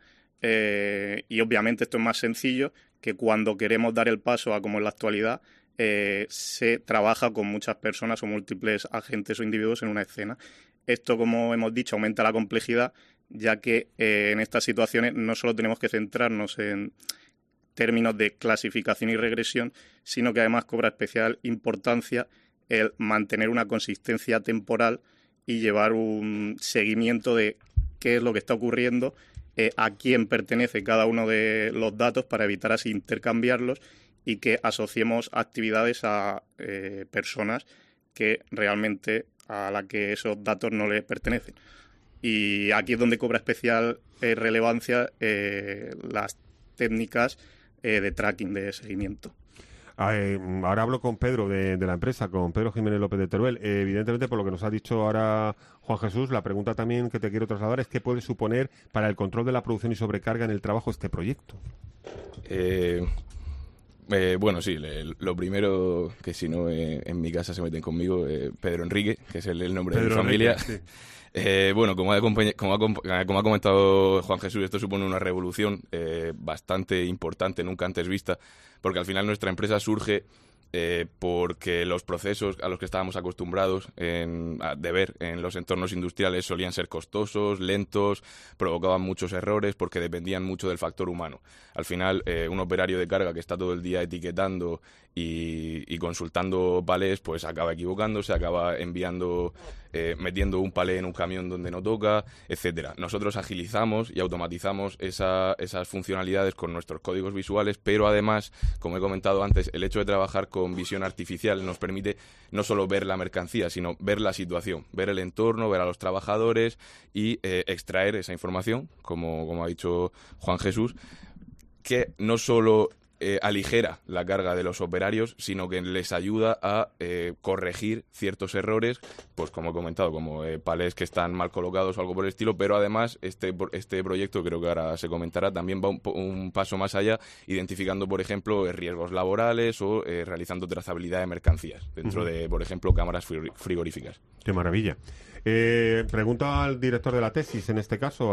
eh, y obviamente esto es más sencillo que cuando queremos dar el paso a como en la actualidad eh, se trabaja con muchas personas o múltiples agentes o individuos en una escena. Esto, como hemos dicho, aumenta la complejidad, ya que eh, en estas situaciones no solo tenemos que centrarnos en términos de clasificación y regresión, sino que además cobra especial importancia el mantener una consistencia temporal y llevar un seguimiento de qué es lo que está ocurriendo, eh, a quién pertenece cada uno de los datos, para evitar así intercambiarlos y que asociemos actividades a eh, personas que realmente a la que esos datos no les pertenecen. Y aquí es donde cobra especial eh, relevancia eh, las técnicas eh, de tracking, de seguimiento. Eh, ahora hablo con Pedro de, de la empresa, con Pedro Jiménez López de Teruel. Eh, evidentemente, por lo que nos ha dicho ahora Juan Jesús, la pregunta también que te quiero trasladar es qué puede suponer para el control de la producción y sobrecarga en el trabajo este proyecto. Eh, eh, bueno, sí, le, lo primero, que si no eh, en mi casa se meten conmigo, eh, Pedro Enrique, que es el, el nombre Pedro de mi familia. Enrique, sí. Eh, bueno, como ha, como, ha, como ha comentado Juan Jesús, esto supone una revolución eh, bastante importante, nunca antes vista, porque al final nuestra empresa surge eh, porque los procesos a los que estábamos acostumbrados en, a, de ver en los entornos industriales solían ser costosos, lentos, provocaban muchos errores porque dependían mucho del factor humano. Al final, eh, un operario de carga que está todo el día etiquetando y, y consultando palés, pues acaba equivocándose, acaba enviando, eh, metiendo un palé en un camión donde no toca, etcétera. Nosotros agilizamos y automatizamos esa, esas funcionalidades con nuestros códigos visuales, pero además, como he comentado antes, el hecho de trabajar con visión artificial nos permite no solo ver la mercancía, sino ver la situación, ver el entorno, ver a los trabajadores y eh, extraer esa información, como, como ha dicho Juan Jesús, que no solo eh, aligera la carga de los operarios, sino que les ayuda a eh, corregir ciertos errores, pues como he comentado, como eh, palés que están mal colocados o algo por el estilo, pero además este, este proyecto, creo que ahora se comentará, también va un, un paso más allá, identificando, por ejemplo, riesgos laborales o eh, realizando trazabilidad de mercancías dentro uh-huh. de, por ejemplo, cámaras frigoríficas. ¡Qué maravilla! Eh, pregunta al director de la tesis, en este caso,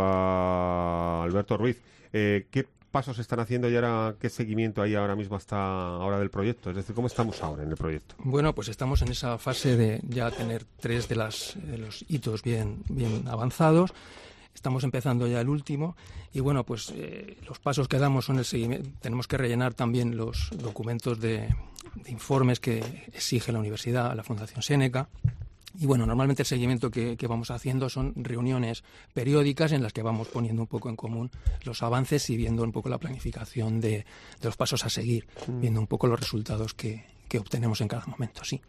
a Alberto Ruiz, eh, ¿qué pasos están haciendo y ahora qué seguimiento hay ahora mismo hasta ahora del proyecto? Es decir, ¿cómo estamos ahora en el proyecto? Bueno, pues estamos en esa fase de ya tener tres de, las, de los hitos bien, bien avanzados. Estamos empezando ya el último y bueno, pues eh, los pasos que damos son el seguimiento. Tenemos que rellenar también los documentos de, de informes que exige la universidad, la Fundación Seneca. Y bueno, normalmente el seguimiento que, que vamos haciendo son reuniones periódicas en las que vamos poniendo un poco en común los avances y viendo un poco la planificación de, de los pasos a seguir, mm. viendo un poco los resultados que, que obtenemos en cada momento, sí.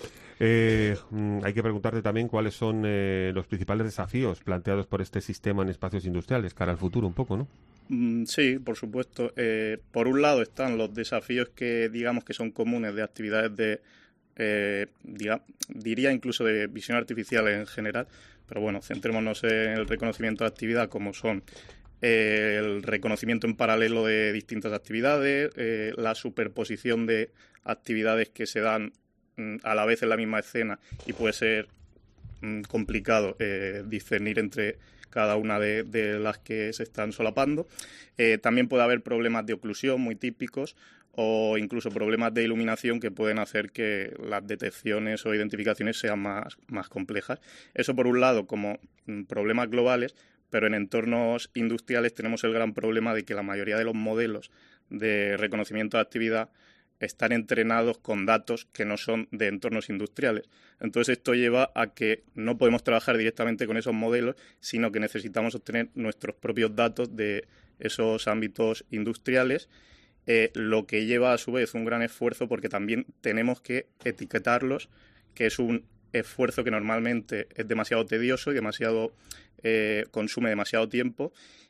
Eh, hay que preguntarte también cuáles son eh, los principales desafíos planteados por este sistema en espacios industriales cara al futuro un poco, ¿no? Mm, sí, por supuesto. Eh, por un lado están los desafíos que digamos que son comunes de actividades de Eh, diga, diría incluso de visión artificial en general, pero bueno, centrémonos en el reconocimiento de actividad, como son eh, el reconocimiento en paralelo de distintas actividades, eh, la superposición de actividades que se dan mm, a la vez en la misma escena y puede ser mm, complicado eh, discernir entre cada una de, de las que se están solapando. Eh, también puede haber problemas de oclusión muy típicos o incluso problemas de iluminación que pueden hacer que las detecciones o identificaciones sean más, más complejas. Eso por un lado como problemas globales, pero en entornos industriales tenemos el gran problema de que la mayoría de los modelos de reconocimiento de actividad están entrenados con datos que no son de entornos industriales. Entonces esto lleva a que no podemos trabajar directamente con esos modelos, sino que necesitamos obtener nuestros propios datos de esos ámbitos industriales, eh, lo que lleva a su vez un gran esfuerzo porque también tenemos que etiquetarlos, que es un esfuerzo que normalmente es demasiado tedioso y demasiado eh, consume demasiado tiempo.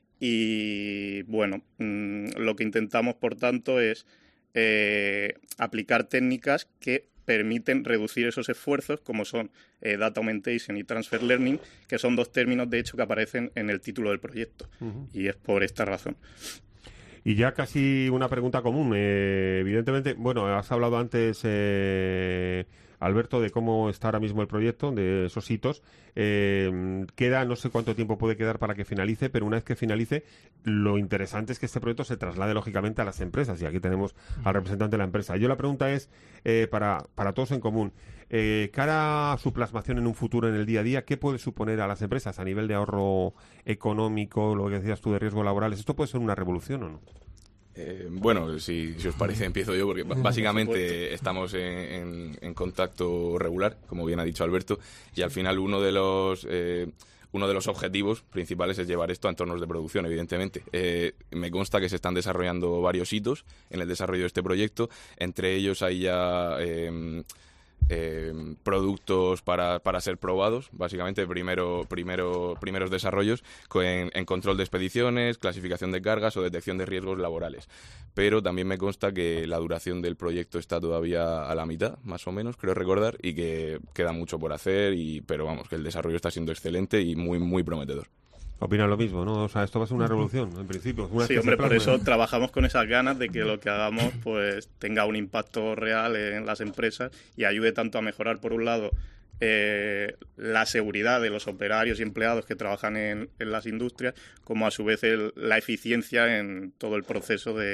Y bueno, mmm, lo que intentamos por tanto es eh, aplicar técnicas que permiten reducir esos esfuerzos, como son eh, Data Augmentation y Transfer Learning, que son dos términos de hecho que aparecen en el título del proyecto. Uh-huh. Y es por esta razón. Y ya casi una pregunta común. Eh, evidentemente, bueno, has hablado antes, eh, Alberto, de cómo está ahora mismo el proyecto, de esos hitos. Eh, queda, no sé cuánto tiempo puede quedar para que finalice, pero una vez que finalice, lo interesante es que este proyecto se traslade, lógicamente, a las empresas. Y aquí tenemos al representante de la empresa. Yo la pregunta es, eh, para, para todos en común, eh, cara a su plasmación en un futuro, en el día a día, ¿qué puede suponer a las empresas a nivel de ahorro económico, lo que decías tú de riesgos laborales? ¿Esto puede ser una revolución o no? Eh, bueno, si, si os parece empiezo yo, porque básicamente estamos en, en, en contacto regular, como bien ha dicho Alberto, y al final uno de los eh, uno de los objetivos principales es llevar esto a entornos de producción, evidentemente. Eh, me consta que se están desarrollando varios hitos en el desarrollo de este proyecto, entre ellos hay ya Eh, Eh, productos para, para ser probados, básicamente primero, primero primeros desarrollos en, en control de expediciones, clasificación de cargas o detección de riesgos laborales. Pero también me consta que la duración del proyecto está todavía a la mitad, más o menos, creo recordar, y que queda mucho por hacer, y pero vamos, que el desarrollo está siendo excelente y muy, muy prometedor. Opinan lo mismo, ¿no? O sea, esto va a ser una revolución, en principio. Una sí, hombre, por eso trabajamos con esas ganas de que lo que hagamos pues tenga un impacto real en las empresas y ayude tanto a mejorar, por un lado, eh, la seguridad de los operarios y empleados que trabajan en, en las industrias, como a su vez el, la eficiencia en todo el proceso de,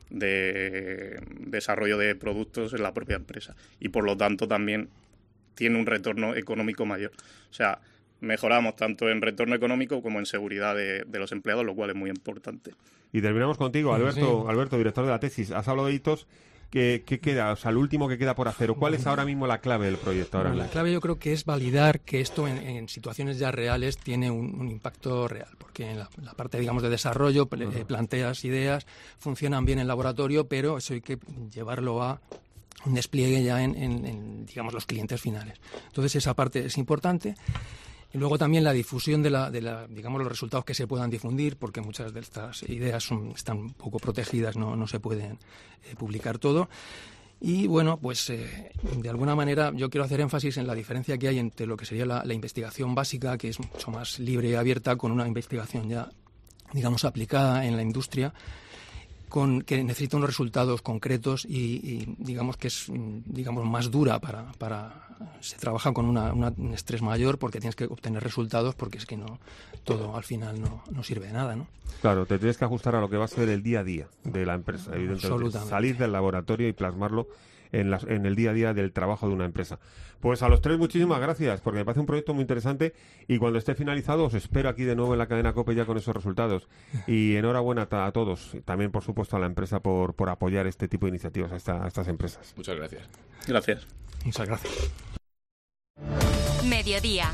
de desarrollo de productos en la propia empresa y por lo tanto también tiene un retorno económico mayor. O sea, mejoramos tanto en retorno económico como en seguridad de, de los empleados, lo cual es muy importante. Y terminamos contigo, Alberto, Sí. Alberto, director de la tesis. Has hablado de hitos. ¿Qué, qué queda? O sea, lo último que queda por hacer. ¿O ¿Cuál es ahora mismo la clave del proyecto? Ahora Bueno, la mismo? clave yo creo que es validar que esto en, en situaciones ya reales tiene un, un impacto real, porque en la, la parte, digamos, de desarrollo pl- uh-huh. eh, planteas ideas, funcionan bien en laboratorio, pero eso hay que llevarlo a un despliegue ya en, en, en digamos, los clientes finales. Entonces esa parte es importante. Y luego también la difusión de, la, de la, digamos, los resultados que se puedan difundir, porque muchas de estas ideas son, están un poco protegidas, no, no se pueden eh, publicar todo. Y bueno, pues eh, de alguna manera yo quiero hacer énfasis en la diferencia que hay entre lo que sería la, la investigación básica, que es mucho más libre y abierta, con una investigación ya, digamos, aplicada en la industria, con que necesita unos resultados concretos y, y digamos que es digamos más dura para, para se trabaja con una, una, un estrés mayor porque tienes que obtener resultados, porque es que no todo al final no, no sirve de nada, ¿no? Claro, te tienes que ajustar a lo que va a ser el día a día de la empresa, evidentemente. Absolutamente. Salir del laboratorio y plasmarlo en, la, en el día a día del trabajo de una empresa. Pues a los tres muchísimas gracias, porque me parece un proyecto muy interesante y cuando esté finalizado os espero aquí de nuevo en la cadena COPE ya con esos resultados. Y enhorabuena a, a todos, también por supuesto a la empresa por, por apoyar este tipo de iniciativas a, esta, a estas empresas. Muchas gracias. Gracias. Muchas gracias. Mediodía.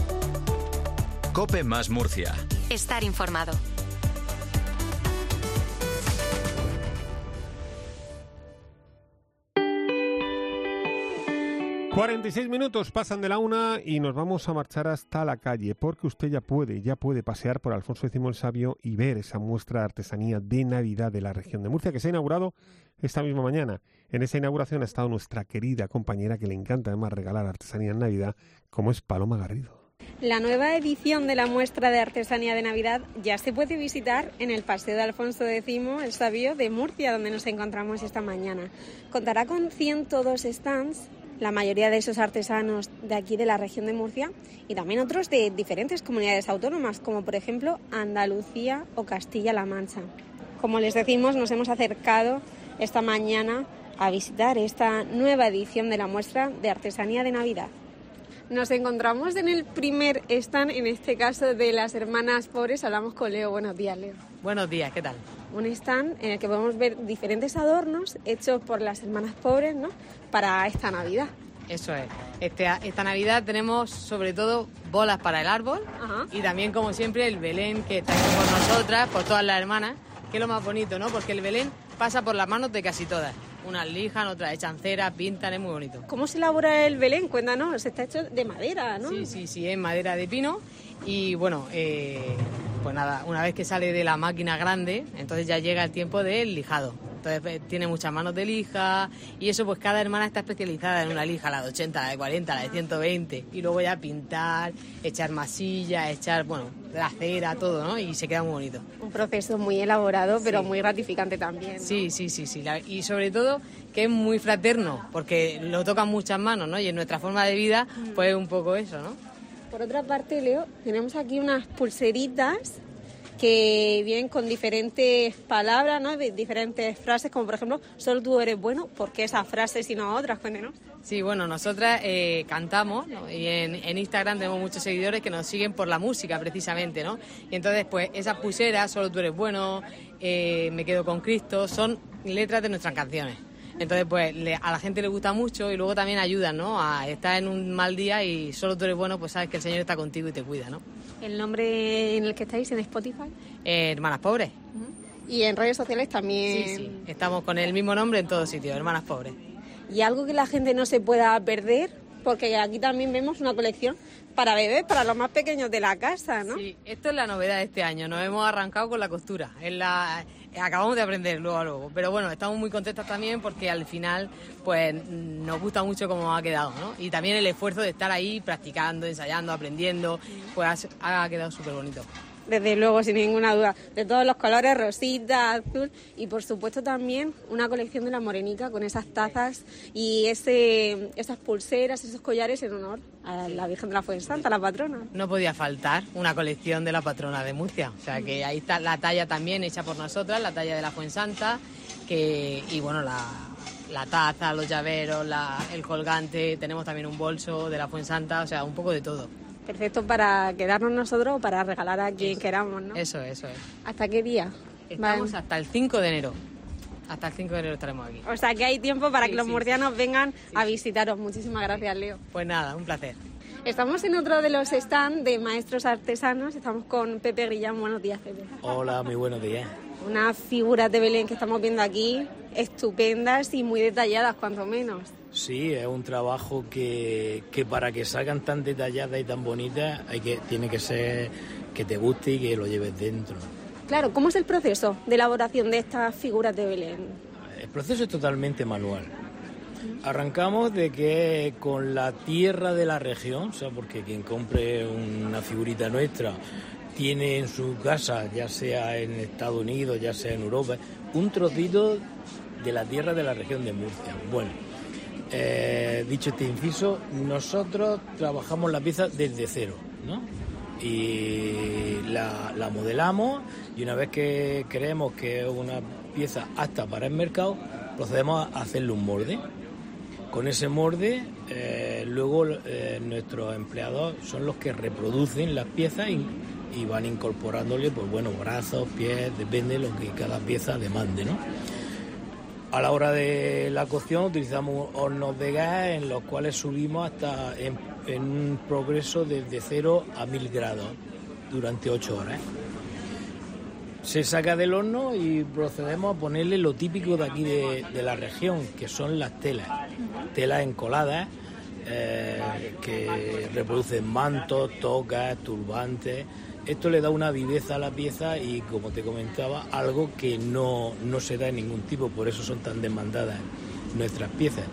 COPE más Murcia. Estar informado. cuarenta y seis minutos pasan de la una y nos vamos a marchar hasta la calle, porque usted ya puede, ya puede pasear por Alfonso X el Sabio y ver esa muestra de artesanía de Navidad de la región de Murcia, que se ha inaugurado esta misma mañana. En esa inauguración ha estado nuestra querida compañera, que le encanta además regalar artesanía en Navidad, como es Paloma Garrido. La nueva edición de la muestra de artesanía de Navidad ya se puede visitar en el Paseo de Alfonso X el Sabio de Murcia, donde nos encontramos esta mañana. Contará con ciento dos stands, la mayoría de esos artesanos de aquí de la región de Murcia y también otros de diferentes comunidades autónomas, como por ejemplo Andalucía o Castilla-La Mancha. Como les decimos, nos hemos acercado esta mañana a visitar esta nueva edición de la muestra de artesanía de Navidad. Nos encontramos en el primer stand, en este caso de las Hermanas Pobres. Hablamos con Leo. Buenos días, Leo. Buenos días, ¿qué tal? Un stand en el que podemos ver diferentes adornos hechos por las Hermanas Pobres, ¿no?, para esta Navidad. Eso es. Este, esta Navidad tenemos sobre todo bolas para el árbol. Ajá. Y también, como siempre, el Belén que está hecho por nosotras, por todas las hermanas, que es lo más bonito, ¿no? Porque el Belén pasa por las manos de casi todas. Unas lijan, otras echan cera, pintan, es muy bonito. ¿Cómo se elabora el Belén? Cuéntanos, está hecho de madera, ¿no? Sí, sí, sí, es madera de pino y bueno, eh, pues nada, una vez que sale de la máquina grande, entonces ya llega el tiempo del lijado. Entonces tiene muchas manos de lija y eso, pues cada hermana está especializada en una lija, la de ochenta, la de cuarenta, la de ciento veinte, y luego ya pintar, echar masilla, echar, bueno, la cera, todo, ¿no? Y se queda muy bonito. Un proceso muy elaborado, pero sí, muy gratificante también, ¿no? Sí, sí, sí, sí. La, y sobre todo que es muy fraterno, porque lo tocan muchas manos, ¿no? Y en nuestra forma de vida, pues es un poco eso, ¿no? Por otra parte, Leo, tenemos aquí unas pulseritas que vienen con diferentes palabras, ¿no?, de diferentes frases, como por ejemplo, solo tú eres bueno. ¿Por qué esas frases y no otras? Cuéntenos. Sí, bueno, nosotras eh, cantamos, ¿no? Y en, en Instagram tenemos muchos seguidores que nos siguen por la música, precisamente, ¿no? Y entonces, pues, esas pulseras, solo tú eres bueno, eh, me quedo con Cristo, son letras de nuestras canciones. Entonces, pues, le, a la gente le gusta mucho y luego también ayudan, ¿no?, a estar en un mal día y solo tú eres bueno, pues sabes que el Señor está contigo y te cuida, ¿no? ¿El nombre en el que estáis en Spotify? Eh, Hermanas Pobres. Uh-huh. ¿Y en redes sociales también? Sí, sí, estamos con el mismo nombre en todos sitios, Hermanas Pobres. ¿Y algo que la gente no se pueda perder? Porque aquí también vemos una colección para bebés, para los más pequeños de la casa, ¿no? Sí, esto es la novedad de este año, nos hemos arrancado con la costura, es la... acabamos de aprender luego a luego, pero bueno, estamos muy contentas también porque al final pues nos gusta mucho cómo ha quedado, ¿no? Y también el esfuerzo de estar ahí practicando, ensayando, aprendiendo, pues ha, ha quedado súper bonito. desde luego, sin ninguna duda, de todos los colores, rosita, azul, y por supuesto también una colección de la Morenica con esas tazas y ese, esas pulseras, esos collares en honor a la Virgen de la Fuensanta, la patrona. No podía faltar una colección de la patrona de Murcia, o sea que ahí está la talla también hecha por nosotras, la talla de la Fuensanta, que, y bueno, la, la taza, los llaveros, la, el colgante, tenemos también un bolso de la Fuensanta, o sea, un poco de todo. Perfecto para quedarnos nosotros o para regalar a quien eso, queramos, ¿no? Eso, eso es. ¿Hasta qué día? Estamos vale. hasta el cinco de enero. Hasta el cinco de enero estaremos aquí. O sea que hay tiempo para sí, que los sí, murcianos sí. vengan sí, a visitaros. Muchísimas gracias, Leo. Pues nada, un placer. Estamos en otro de los stands de maestros artesanos. Estamos con Pepe Grillán. Buenos días, Pepe. Hola, muy buenos días. Unas figuras de Belén que estamos viendo aquí, estupendas y muy detalladas, cuanto menos. Sí, es un trabajo que, que para que salgan tan detalladas y tan bonitas hay que tiene que ser que te guste y que lo lleves dentro. Claro, ¿cómo es el proceso de elaboración de estas figuras de Belén? El proceso es totalmente manual. Arrancamos de que con la tierra de la región, o sea, porque quien compre una figurita nuestra tiene en su casa, ya sea en Estados Unidos, ya sea en Europa, un trocito de la tierra de la región de Murcia. Bueno, eh, dicho este inciso, nosotros trabajamos la pieza desde cero, ¿no? Y la, la modelamos y una vez que creemos que es una pieza apta para el mercado, procedemos a hacerle un molde. Con ese molde, eh, luego eh, nuestros empleados son los que reproducen las piezas y, y van incorporándole, pues bueno, brazos, pies, depende de lo que cada pieza demande, ¿no? A la hora de la cocción utilizamos hornos de gas en los cuales subimos hasta en, en un progreso desde cero a mil grados durante ocho horas. Se saca del horno y procedemos a ponerle lo típico de aquí de, de la región, que son las telas. Telas encoladas, eh, que reproducen mantos, tocas, turbantes. Esto le da una viveza a la pieza y, como te comentaba, algo que no, no se da en ningún tipo, por eso son tan demandadas nuestras piezas.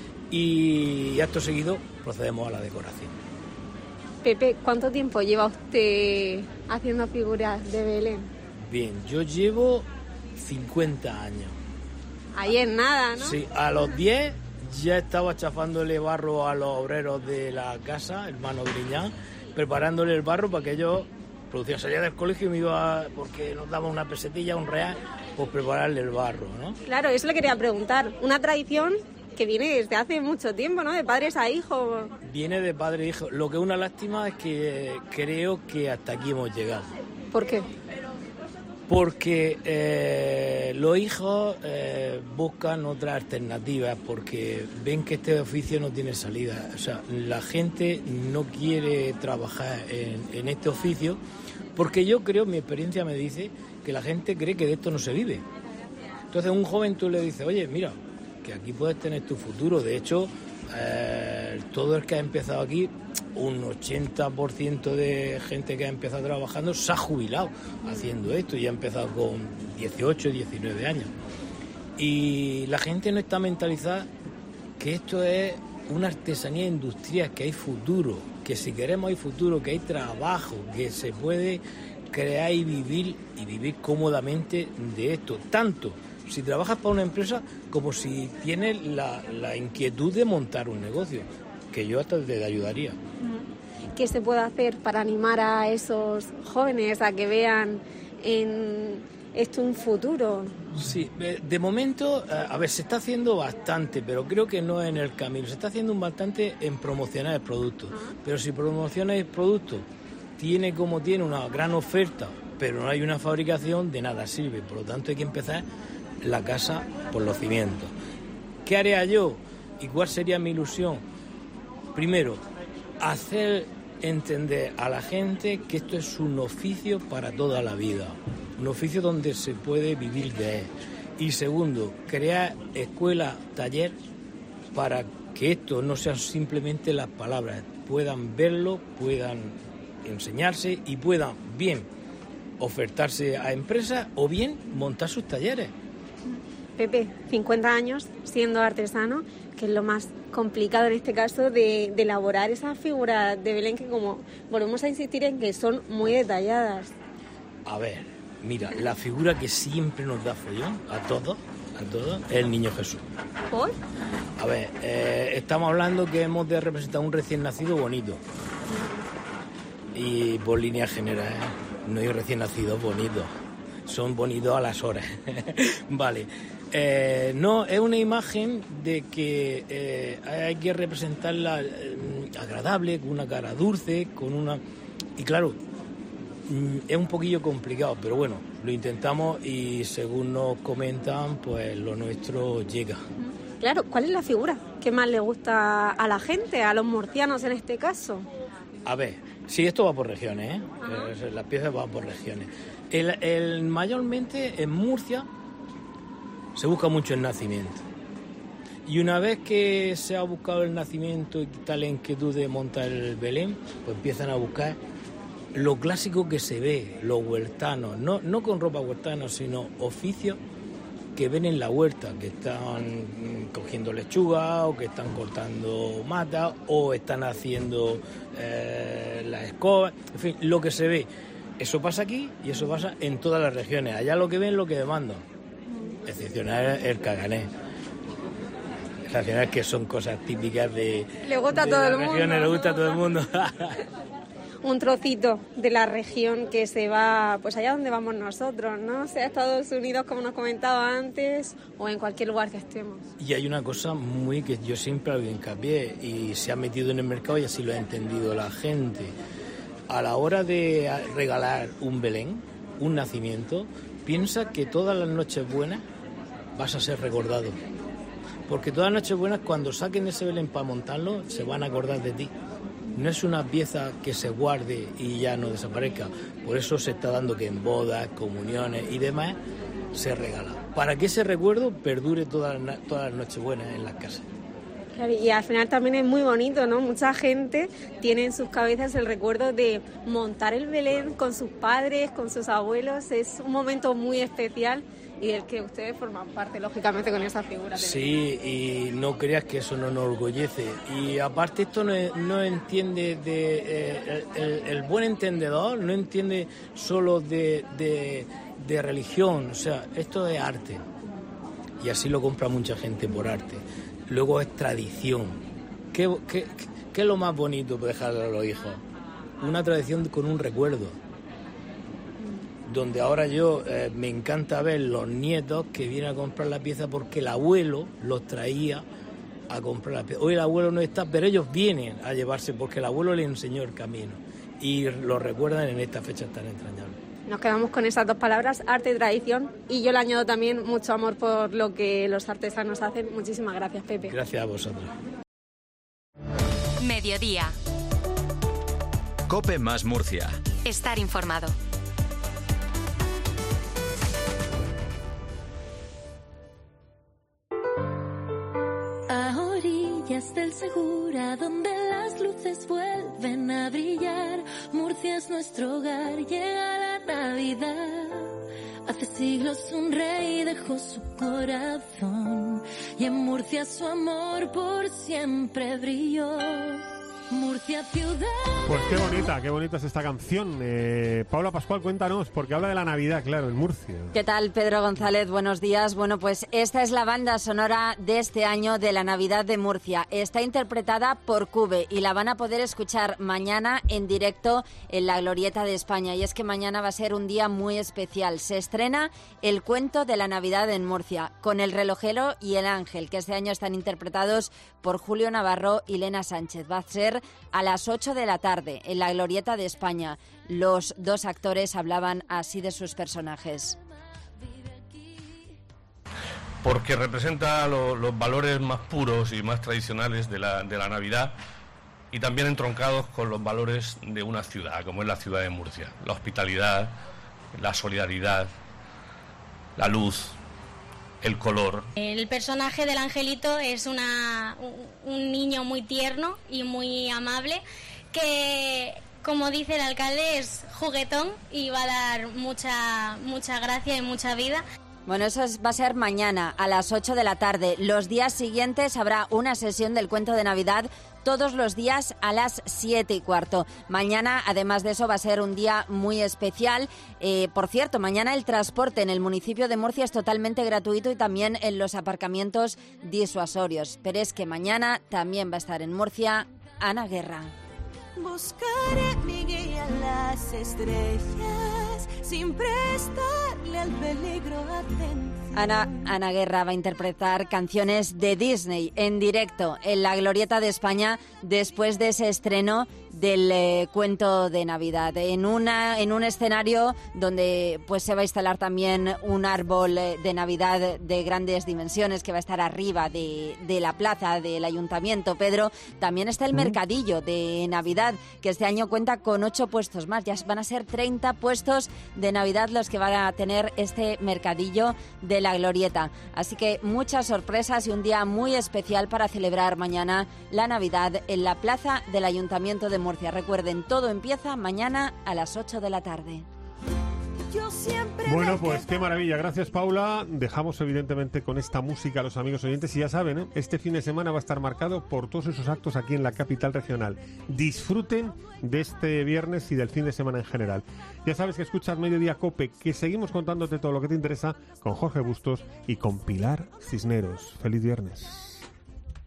Y acto seguido procedemos a la decoración. Pepe, ¿cuánto tiempo lleva usted haciendo figuras de Belén? Bien, yo llevo cincuenta años. Ahí es nada, ¿no? Sí, a los diez ya estaba chafándole barro a los obreros de la casa, hermano Griñán, preparándole el barro para que ellos producían. Salía del colegio y me iba, porque nos daba una pesetilla, un real, pues prepararle el barro, ¿no? Claro, eso le quería preguntar. Una tradición que viene desde hace mucho tiempo, ¿no? De padres a hijos. Viene de padre a hijo. Lo que es una lástima es que creo que hasta aquí hemos llegado. ¿Por qué? Porque eh, los hijos eh, buscan otras alternativas, porque ven que este oficio no tiene salida. O sea, la gente no quiere trabajar en, en este oficio, porque yo creo, mi experiencia me dice, que la gente cree que de esto no se vive. Entonces, a un joven tú le dices, oye, mira, que aquí puedes tener tu futuro. De hecho, eh, todo el que ha empezado aquí, un ochenta por ciento de gente que ha empezado trabajando se ha jubilado haciendo esto y ha empezado con dieciocho, diecinueve años. Y la gente no está mentalizada que esto es una artesanía industrial, que hay futuro, que si queremos hay futuro, que hay trabajo, que se puede crear y vivir y vivir cómodamente de esto, tanto si trabajas para una empresa como si tienes la, la inquietud de montar un negocio, que yo hasta te ayudaría. ¿Qué se puede hacer para animar a esos jóvenes a que vean en esto un futuro? Sí, de momento, a ver, se está haciendo bastante, pero creo que no es en el camino. Se está haciendo un bastante en promocionar el producto. Uh-huh. Pero si promocionas el producto, tiene como tiene una gran oferta, pero no hay una fabricación, de nada sirve. Por lo tanto, hay que empezar la casa por los cimientos. ¿Qué haría yo? ¿Y cuál sería mi ilusión? Primero, hacer entender a la gente que esto es un oficio para toda la vida, un oficio donde se puede vivir de él. Y segundo, crear escuela, taller, para que esto no sean simplemente las palabras, puedan verlo, puedan enseñarse y puedan bien ofertarse a empresas o bien montar sus talleres. Pepe, cincuenta años siendo artesano, que es lo más complicado en este caso de, de elaborar esas figuras de Belén que, como volvemos a insistir en que son muy detalladas. A ver, mira, la figura que siempre nos da follón a todos, a todos, es el Niño Jesús. ¿Por? A ver, eh, estamos hablando que hemos de representar un recién nacido bonito. Y por línea general, no hay recién nacidos bonitos. Son bonitos a las horas. Vale. Eh, no, es una imagen de que eh, hay que representarla eh, agradable, con una cara dulce, con una... Y claro, es un poquillo complicado, pero bueno, lo intentamos y según nos comentan, pues lo nuestro llega. Claro, ¿cuál es la figura que más le gusta a la gente, a los murcianos en este caso? A ver, sí, esto va por regiones, ¿eh? Eh, las piezas van por regiones. El, el, mayormente en Murcia se busca mucho el nacimiento. Y una vez que se ha buscado el nacimiento y tal la inquietud de montar el Belén, pues empiezan a buscar lo clásico que se ve, los huertanos, no, no con ropa huertana, sino oficios que ven en la huerta, que están cogiendo lechuga o que están cortando mata o están haciendo eh, las escobas, en fin, lo que se ve. Eso pasa aquí y eso pasa en todas las regiones. Allá lo que ven, lo que demandan. Excepcional el caganés. Excepcional que son cosas típicas de... Le gusta a de todo las el mundo. regiones, le gusta a todo el mundo. Un trocito de la región que se va, pues allá donde vamos nosotros, ¿no? Sea Estados Unidos, como nos comentaba antes, o en cualquier lugar que estemos. Y hay una cosa muy que yo siempre hago hincapié y se ha metido en el mercado y así lo ha entendido la gente. A la hora de regalar un Belén, un nacimiento, piensa que todas las noches buenas vas a ser recordado. Porque todas las noches buenas, cuando saquen ese Belén para montarlo, se van a acordar de ti. No es una pieza que se guarde y ya no desaparezca. Por eso se está dando que en bodas, comuniones y demás se regala. Para que ese recuerdo perdure todas las, todas las noches buenas en las casas. Claro, y al final también es muy bonito, ¿no? Mucha gente tiene en sus cabezas el recuerdo de montar el Belén con sus padres, con sus abuelos. Es un momento muy especial y del que ustedes forman parte, lógicamente, con esa figura. Sí, y no creas que eso no nos enorgullece. Y aparte esto no, no entiende de... Eh, el, el buen entendedor no entiende solo de, de, de religión, o sea, esto es arte. Y así lo compra mucha gente por arte. Luego es tradición. ¿Qué, qué, qué es lo más bonito para dejarle a los hijos? Una tradición con un recuerdo. Donde ahora yo eh, me encanta ver los nietos que vienen a comprar la pieza porque el abuelo los traía a comprar la pieza. Hoy el abuelo no está, pero ellos vienen a llevarse porque el abuelo les enseñó el camino y lo recuerdan en estas fechas tan entrañables. Nos quedamos con esas dos palabras, arte y tradición, y yo le añado también mucho amor por lo que los artesanos hacen. Muchísimas gracias, Pepe. Gracias a vosotros. Mediodía. COPE más Murcia. Estar informado. A orillas del Segura, donde las luces vuelven a brillar, Murcia es nuestro hogar, llega la Navidad. Hace siglos un rey dejó su corazón y en Murcia su amor por siempre brilló. Murcia ciudad. Pues qué bonita, qué bonita es esta canción. Eh, Paula Pascual, cuéntanos, porque habla de la Navidad, claro, en Murcia. ¿Qué tal, Pedro González? Buenos días. Bueno, pues esta es la banda sonora de este año de la Navidad de Murcia. Está interpretada por Cube y la van a poder escuchar mañana en directo en la Glorieta de España. Y es que mañana va a ser un día muy especial. Se estrena El cuento de la Navidad en Murcia, con El relojero y El ángel, que este año están interpretados por Julio Navarro y Lena Sánchez. Va a ser a las ocho de la tarde en la Glorieta de España. Los dos actores hablaban así de sus personajes. Porque representa lo, los valores más puros y más tradicionales de la, de la Navidad y también entroncados con los valores de una ciudad, como es la ciudad de Murcia. La hospitalidad, la solidaridad, la luz, el color. El personaje del angelito es una, un niño muy tierno y muy amable que, como dice el alcalde, es juguetón y va a dar mucha, mucha gracia y mucha vida. Bueno, eso es, va a ser mañana a las ocho de la tarde. Los días siguientes habrá una sesión del cuento de Navidad todos los días a las siete y cuarto. Mañana, además de eso, va a ser un día muy especial. Eh, por cierto, mañana el transporte en el municipio de Murcia es totalmente gratuito y también en los aparcamientos disuasorios. Pero es que mañana también va a estar en Murcia Ana Guerra. Buscaré mi guía en las estrellas sin prestarle al peligro atención. Ana, Ana Guerra va a interpretar canciones de Disney en directo en la Glorieta de España después de ese estreno del eh, cuento de Navidad, en una en un escenario donde pues se va a instalar también un árbol de Navidad de grandes dimensiones que va a estar arriba de, de la plaza del Ayuntamiento. Pedro, también está el mercadillo de Navidad, que este año cuenta con ocho puestos más. Ya van a ser treinta puestos de Navidad los que van a tener este mercadillo de la Glorieta. Así que muchas sorpresas y un día muy especial para celebrar mañana la Navidad en la plaza del Ayuntamiento de Murcia. Recuerden, todo empieza mañana a las ocho de la tarde. Bueno, pues qué maravilla. Gracias, Paula. Dejamos evidentemente con esta música a los amigos oyentes y ya saben, ¿eh? Este fin de semana va a estar marcado por todos esos actos aquí en la capital regional. Disfruten de este viernes y del fin de semana en general. Ya sabes que escuchas Mediodía Cope, que seguimos contándote todo lo que te interesa con Jorge Bustos y con Pilar Cisneros. Feliz viernes.